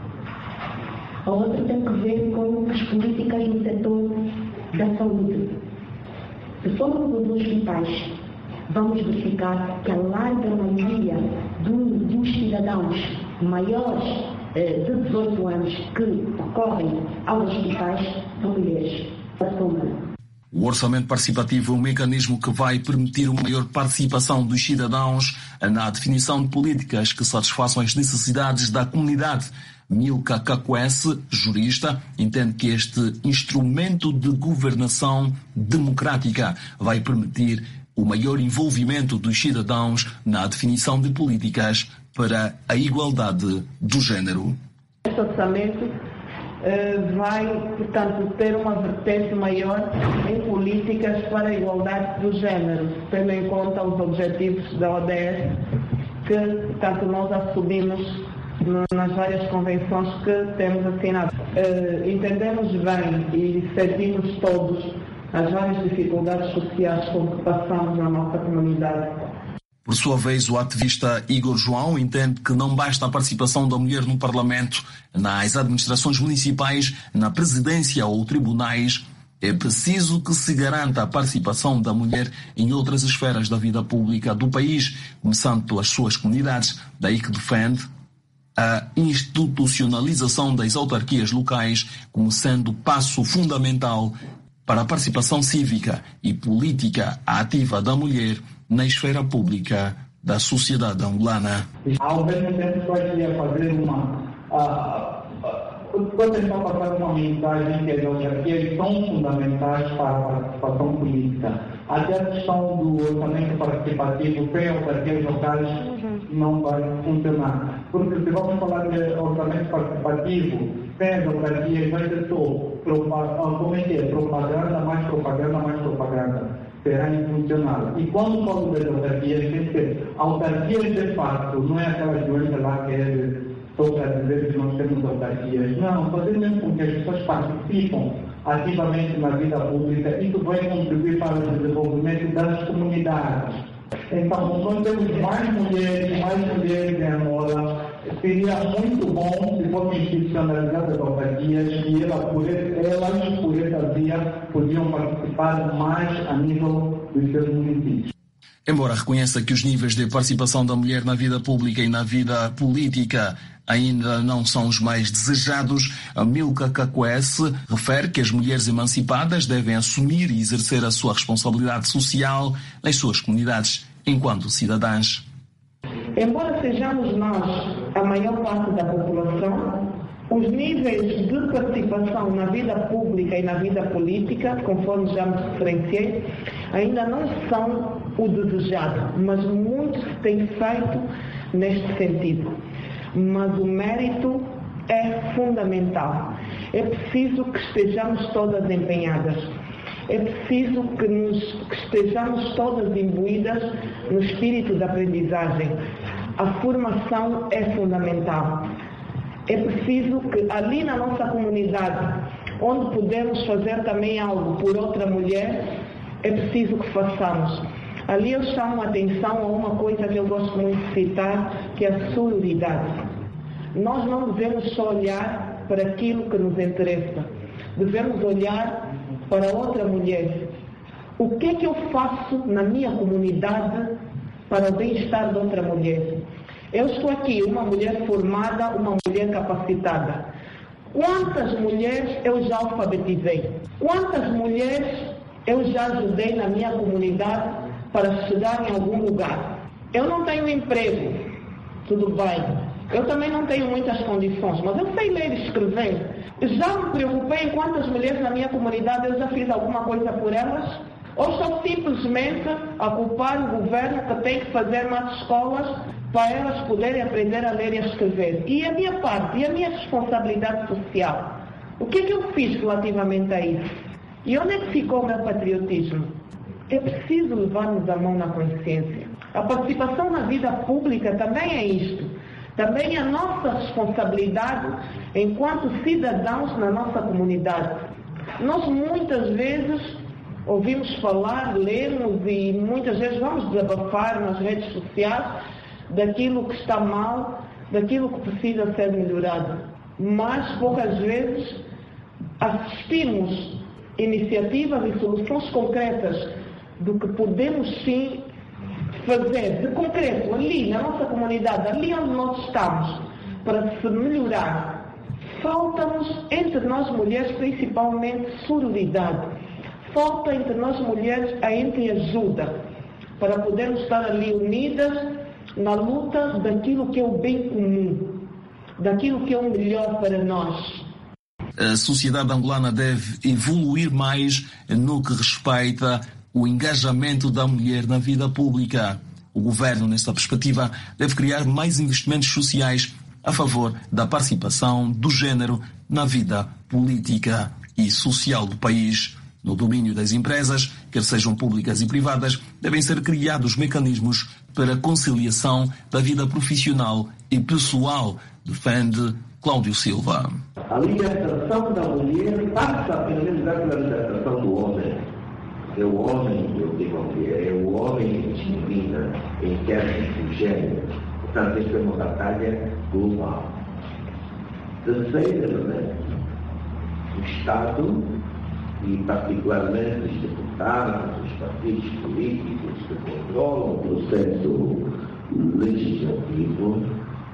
A outra tem que ver com as políticas no setor da saúde. Se formos nos hospitais, vamos verificar que a larga maioria dos cidadãos maiores de 18 anos que ocorrem aos hospitais são mulheres. O orçamento participativo é um mecanismo que vai permitir uma maior participação dos cidadãos na definição de políticas que satisfaçam as necessidades da comunidade. Milka Kakwese, jurista, entende que este instrumento de governação democrática vai permitir o maior envolvimento dos cidadãos na definição de políticas para a igualdade do género. Este orçamento vai, portanto, ter uma vertente maior em políticas para a igualdade do género, tendo em conta os objetivos da ODS que, portanto, nós assumimos nas várias convenções que temos assinado. Entendemos bem e sentimos todos as várias dificuldades sociais com que passamos na nossa comunidade. Por sua vez, o ativista Igor João entende que não basta a participação da mulher no Parlamento, nas administrações municipais, na presidência ou tribunais. É preciso que se garanta a participação da mulher em outras esferas da vida pública do país, começando pelas suas comunidades. Daí que defende a institucionalização das autarquias locais como sendo passo fundamental para a participação cívica e política ativa da mulher na esfera pública da sociedade angolana. Ao mesmo tempo, eu queria fazer vou tentar passar uma mensagem que as autarquias são fundamentais para a participação política. Até a questão do orçamento participativo sem autarquias locais não vai funcionar. Porque se vamos falar de orçamento participativo, sem as autarquias vai ser só propaganda, mais propaganda. Será infuncional. E quando falo das autarquias, tem que ser autarquias de facto, não é aquela doença lá que é só para dizer que nós temos autarquias. Não, fazer mesmo com que as pessoas participam ativamente na vida pública, isso vai contribuir para o desenvolvimento das comunidades. Então, nós temos mais mulheres em Angola. Seria muito bom se fossem institucionalizadas as autarquias e elas, por essa via, podiam participar mais a nível dos seus municípios. Embora reconheça que os níveis de participação da mulher na vida pública e na vida política ainda não são os mais desejados, a Milka Kakwese refere que as mulheres emancipadas devem assumir e exercer a sua responsabilidade social nas suas comunidades enquanto cidadãs. Embora sejamos nós a maior parte da população, os níveis de participação na vida pública e na vida política, conforme já me referenciei, ainda não são o desejado, mas muito se tem feito neste sentido. Mas o mérito é fundamental. É preciso que estejamos todas empenhadas. É preciso que estejamos todas imbuídas no espírito da aprendizagem. A formação é fundamental. É preciso que ali na nossa comunidade, onde podemos fazer também algo por outra mulher, é preciso que façamos. Ali eu chamo a atenção a uma coisa que eu gosto muito de citar, que é a sororidade. Nós não devemos só olhar para aquilo que nos interessa. Devemos olhar para outra mulher. O que é que eu faço na minha comunidade para o bem-estar de outra mulher? Eu estou aqui, uma mulher formada, uma mulher capacitada. Quantas mulheres eu já alfabetizei? Quantas mulheres eu já ajudei na minha comunidade para chegar em algum lugar? Eu não tenho emprego, tudo bem. Eu também não tenho muitas condições, mas eu sei ler e escrever. Já me preocupei em quantas mulheres na minha comunidade eu já fiz alguma coisa por elas? Ou só simplesmente a culpar o governo que tem que fazer mais escolas para elas poderem aprender a ler e a escrever? E a minha parte, e a minha responsabilidade social? O que é que eu fiz relativamente a isso? E onde é que ficou o meu patriotismo? É preciso levarmos a mão na consciência. A participação na vida pública também é isto. Também é a nossa responsabilidade enquanto cidadãos na nossa comunidade. Nós muitas vezes ouvimos falar, lemos e muitas vezes vamos desabafar nas redes sociais daquilo que está mal, daquilo que precisa ser melhorado. Mas poucas vezes assistimos iniciativas e soluções concretas do que podemos sim fazer de concreto ali na nossa comunidade, ali onde nós estamos, para se melhorar. Falta-nos, entre nós mulheres, principalmente sororidade. falta entre nós mulheres a entreajuda para podermos estar ali unidas na luta daquilo que é o bem comum, daquilo que é o melhor para nós. A sociedade angolana deve evoluir mais no que respeita o engajamento da mulher na vida pública. O governo, nesta perspectiva, deve criar mais investimentos sociais a favor da participação do género na vida política e social do país. No domínio das empresas, quer sejam públicas e privadas, devem ser criados mecanismos para a conciliação da vida profissional e pessoal, defende Cláudio Silva. A libertação da mulher passa pelo menos pela libertação do homem. É o homem, eu digo que é o homem que discrimina em termos de gênero. Portanto, esta é uma batalha global. Terceiro elemento, o Estado, e particularmente os deputados, os partidos políticos que controlam o processo legislativo,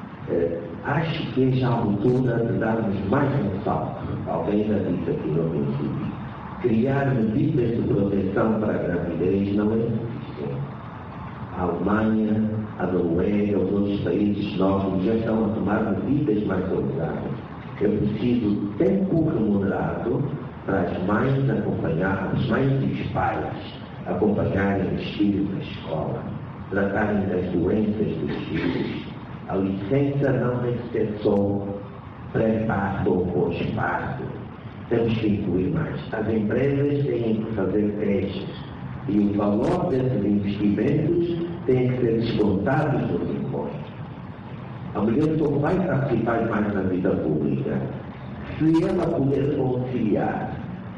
acho que é já a altura de darmos mais um salto. Alguém já disse aqui no princípio. Criar medidas de proteção para a gravidez não é suficiente. A Alemanha, a Noruega, os outros países nórdicos já estão a tomar medidas mais ousadas. É preciso tempo remunerado para as mães acompanhar, as mães e os pais acompanharem os filhos na escola, tratarem das doenças dos filhos. A licença não tem que ser só pré-parto ou pós-parto. Temos que incluir mais. As empresas têm que fazer creches e o valor desses investimentos tem que ser descontado dos impostos. A mulher só vai participar mais na vida pública se ela puder conciliar,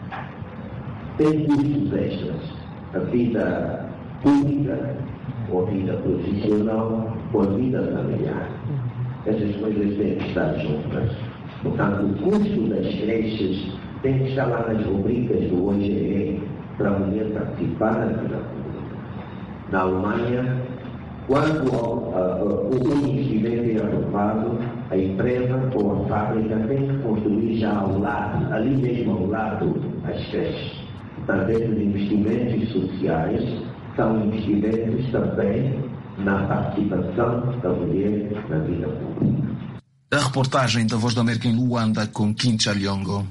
tem custos extras, a vida pública ou a vida profissional ou a vida familiar. Essas coisas têm que estar juntas. Portanto, o custo das creches tem que estar lá nas rubricas do OGE para a mulher participar da vida pública. Na Alemanha, quando o investimento é aprovado, a empresa ou a fábrica tem que construir já ao lado, ali mesmo ao lado, as creches. Portanto, esses investimentos sociais são investimentos também na participação da mulher na vida pública. A reportagem da Voz da América em Luanda com Kincha Lyongo.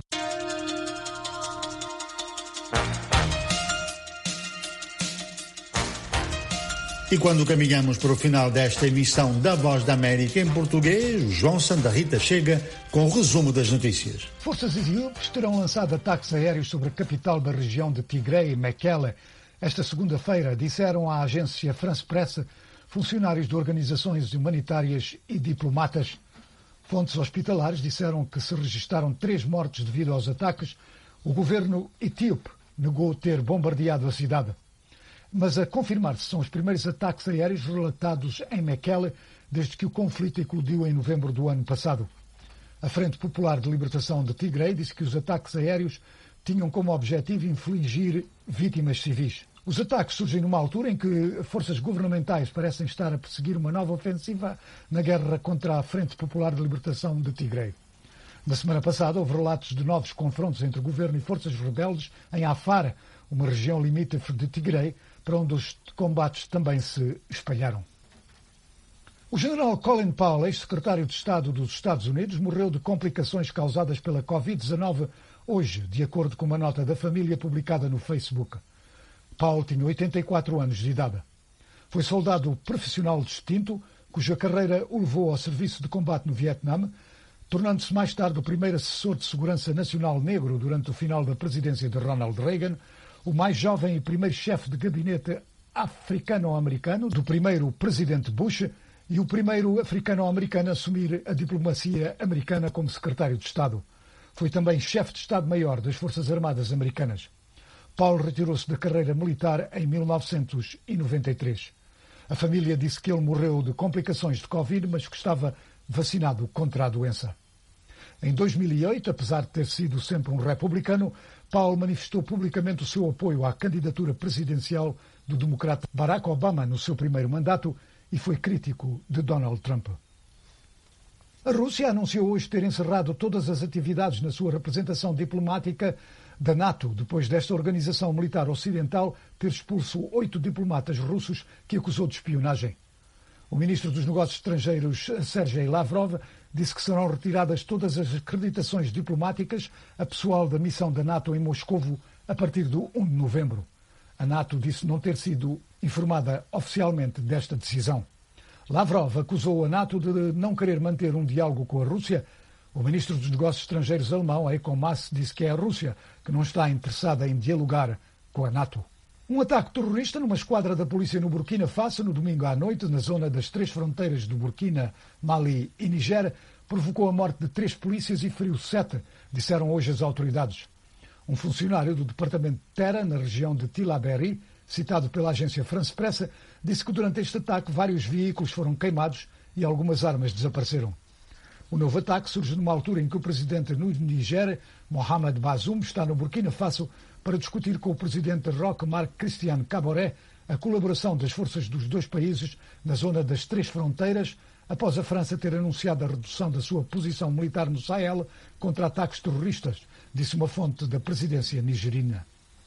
E quando caminhamos para o final desta emissão da Voz da América em português, João Santa Rita chega com o resumo das notícias. Forças etíopes terão lançado ataques aéreos sobre a capital da região de Tigray, Mekelle, esta segunda-feira, disseram à agência France Presse funcionários de organizações humanitárias e diplomatas. Fontes hospitalares disseram que se registaram 3 mortes devido aos ataques. O governo etíope negou ter bombardeado a cidade. Mas a confirmar-se são os primeiros ataques aéreos relatados em Mekelle desde que o conflito eclodiu em novembro do ano passado. A Frente Popular de Libertação de Tigray disse que os ataques aéreos tinham como objetivo infligir vítimas civis. Os ataques surgem numa altura em que forças governamentais parecem estar a perseguir uma nova ofensiva na guerra contra a Frente Popular de Libertação de Tigray. Na semana passada houve relatos de novos confrontos entre o governo e forças rebeldes em Afar, uma região limítrofe de Tigray, para onde os combates também se espalharam. O general Colin Powell, ex-secretário de Estado dos Estados Unidos, morreu de complicações causadas pela Covid-19 hoje, de acordo com uma nota da família publicada no Facebook. Powell tinha 84 anos de idade. Foi soldado profissional distinto, cuja carreira o levou ao serviço de combate no Vietnã, tornando-se mais tarde o primeiro assessor de segurança nacional negro durante o final da presidência de Ronald Reagan, o mais jovem e primeiro chefe de gabinete africano-americano do primeiro presidente Bush e o primeiro africano-americano a assumir a diplomacia americana como secretário de Estado. Foi também chefe de Estado-Maior das Forças Armadas Americanas. Powell retirou-se da carreira militar em 1993. A família disse que ele morreu de complicações de Covid, mas que estava vacinado contra a doença. Em 2008, apesar de ter sido sempre um republicano, Powell manifestou publicamente o seu apoio à candidatura presidencial do democrata Barack Obama no seu primeiro mandato e foi crítico de Donald Trump. A Rússia anunciou hoje ter encerrado todas as atividades na sua representação diplomática da NATO, depois desta organização militar ocidental ter expulso 8 diplomatas russos que acusou de espionagem. O ministro dos Negócios Estrangeiros, Sergei Lavrov, disse que serão retiradas todas as acreditações diplomáticas a pessoal da missão da NATO em Moscovo a partir do 1 de novembro. A NATO disse não ter sido informada oficialmente desta decisão. Lavrov acusou a NATO de não querer manter um diálogo com a Rússia. O ministro dos Negócios Estrangeiros alemão, Heiko Maas, disse que é a Rússia que não está interessada em dialogar com a NATO. Um ataque terrorista numa esquadra da polícia no Burkina Faso no domingo à noite, na zona das 3 fronteiras do Burkina, Mali e Niger, provocou a morte de 3 polícias e feriu 7, disseram hoje as autoridades. Um funcionário do departamento de Terra, na região de Tillabéri, citado pela agência France Presse, disse que durante este ataque vários veículos foram queimados e algumas armas desapareceram. O novo ataque surge numa altura em que o presidente do Niger, Mohamed Bazoum, está no Burkina Faso para discutir com o presidente Roch Marc Christian Kaboré a colaboração das forças dos 2 países na zona das 3 fronteiras, após a França ter anunciado a redução da sua posição militar no Sahel contra ataques terroristas, disse uma fonte da presidência nigerina.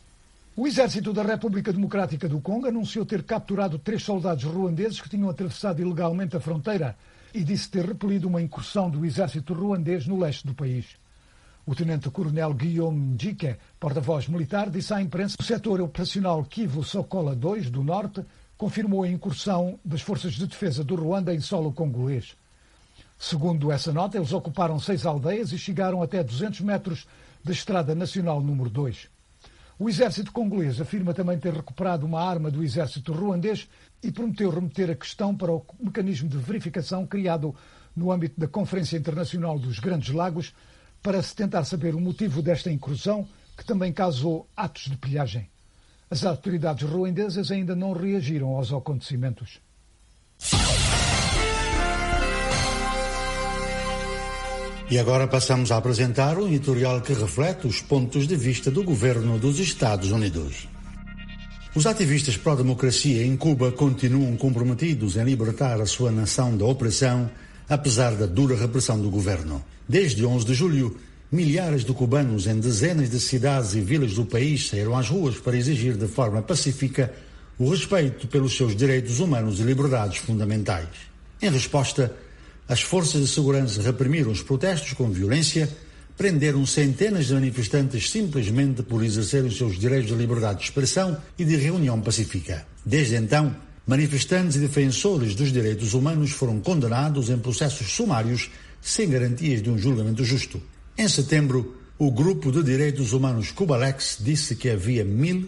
O exército da República Democrática do Congo anunciou ter capturado 3 soldados ruandeses que tinham atravessado ilegalmente a fronteira e disse ter repelido uma incursão do exército ruandês no leste do país. O tenente-coronel Guillaume Njike, porta-voz militar, disse à imprensa que o setor operacional Kivu Sokola II do Norte confirmou a incursão das forças de defesa do Ruanda em solo congolês. Segundo essa nota, eles ocuparam 6 aldeias e chegaram até 200 metros da Estrada Nacional número 2. O exército congolês afirma também ter recuperado uma arma do exército ruandês e prometeu remeter a questão para o mecanismo de verificação criado no âmbito da Conferência Internacional dos Grandes Lagos para se tentar saber o motivo desta incursão, que também causou atos de pilhagem. As autoridades ruandesas ainda não reagiram aos acontecimentos. E agora passamos a apresentar um editorial que reflete os pontos de vista do governo dos Estados Unidos. Os ativistas pró-democracia em Cuba continuam comprometidos em libertar a sua nação da opressão, apesar da dura repressão do governo. Desde 11 de julho, milhares de cubanos em dezenas de cidades e vilas do país saíram às ruas para exigir de forma pacífica o respeito pelos seus direitos humanos e liberdades fundamentais. Em resposta, as forças de segurança reprimiram os protestos com violência, prenderam centenas de manifestantes simplesmente por exercerem os seus direitos de liberdade de expressão e de reunião pacífica. Desde então, manifestantes e defensores dos direitos humanos foram condenados em processos sumários sem garantias de um julgamento justo. Em setembro, o Grupo de Direitos Humanos Cubalex disse que havia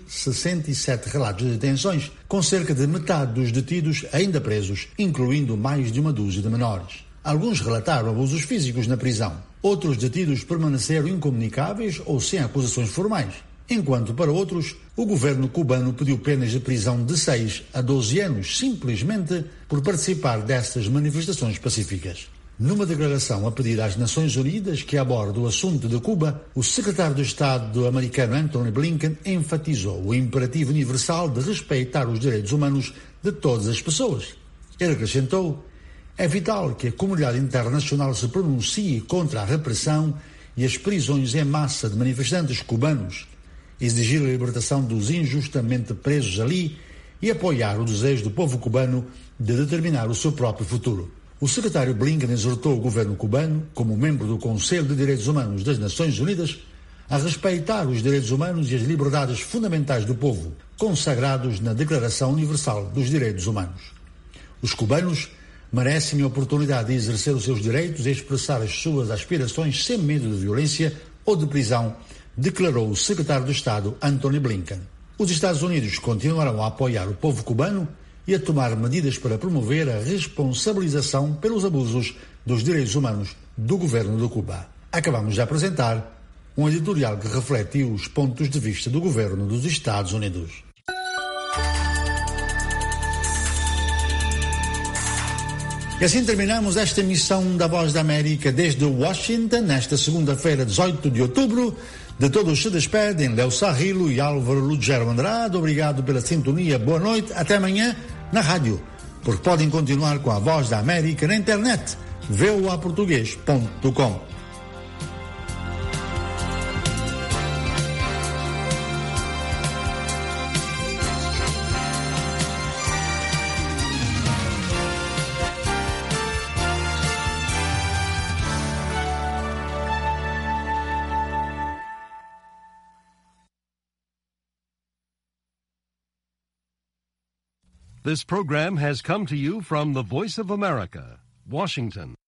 1.067 relatos de detenções, com cerca de metade dos detidos ainda presos, incluindo mais de uma dúzia de menores. Alguns relataram abusos físicos na prisão. Outros detidos permaneceram incomunicáveis ou sem acusações formais. Enquanto para outros, o governo cubano pediu penas de prisão de 6 a 12 anos, simplesmente por participar dessas manifestações pacíficas. Numa declaração a pedir às Nações Unidas que aborde o assunto de Cuba, o secretário de Estado americano Antony Blinken enfatizou o imperativo universal de respeitar os direitos humanos de todas as pessoas. Ele acrescentou: é vital que a comunidade internacional se pronuncie contra a repressão e as prisões em massa de manifestantes cubanos, exigir a libertação dos injustamente presos ali e apoiar o desejo do povo cubano de determinar o seu próprio futuro. O secretário Blinken exortou o governo cubano, como membro do Conselho de Direitos Humanos das Nações Unidas, a respeitar os direitos humanos e as liberdades fundamentais do povo, consagrados na Declaração Universal dos Direitos Humanos. Os cubanos merecem a oportunidade de exercer os seus direitos e expressar as suas aspirações sem medo de violência ou de prisão, declarou o secretário de Estado Antony Blinken. Os Estados Unidos continuarão a apoiar o povo cubano e a tomar medidas para promover a responsabilização pelos abusos dos direitos humanos do governo de Cuba. Acabamos de apresentar um editorial que reflete os pontos de vista do governo dos Estados Unidos. E assim terminamos esta emissão da Voz da América desde Washington, nesta segunda-feira, 18 de outubro. De todos se despedem Léo Sarrilo e Álvaro Lugero Andrade. Obrigado pela sintonia, boa noite, até amanhã na rádio, porque podem continuar com a Voz da América na internet, voaportugues.com. This program has come to you from the Voice of America, Washington.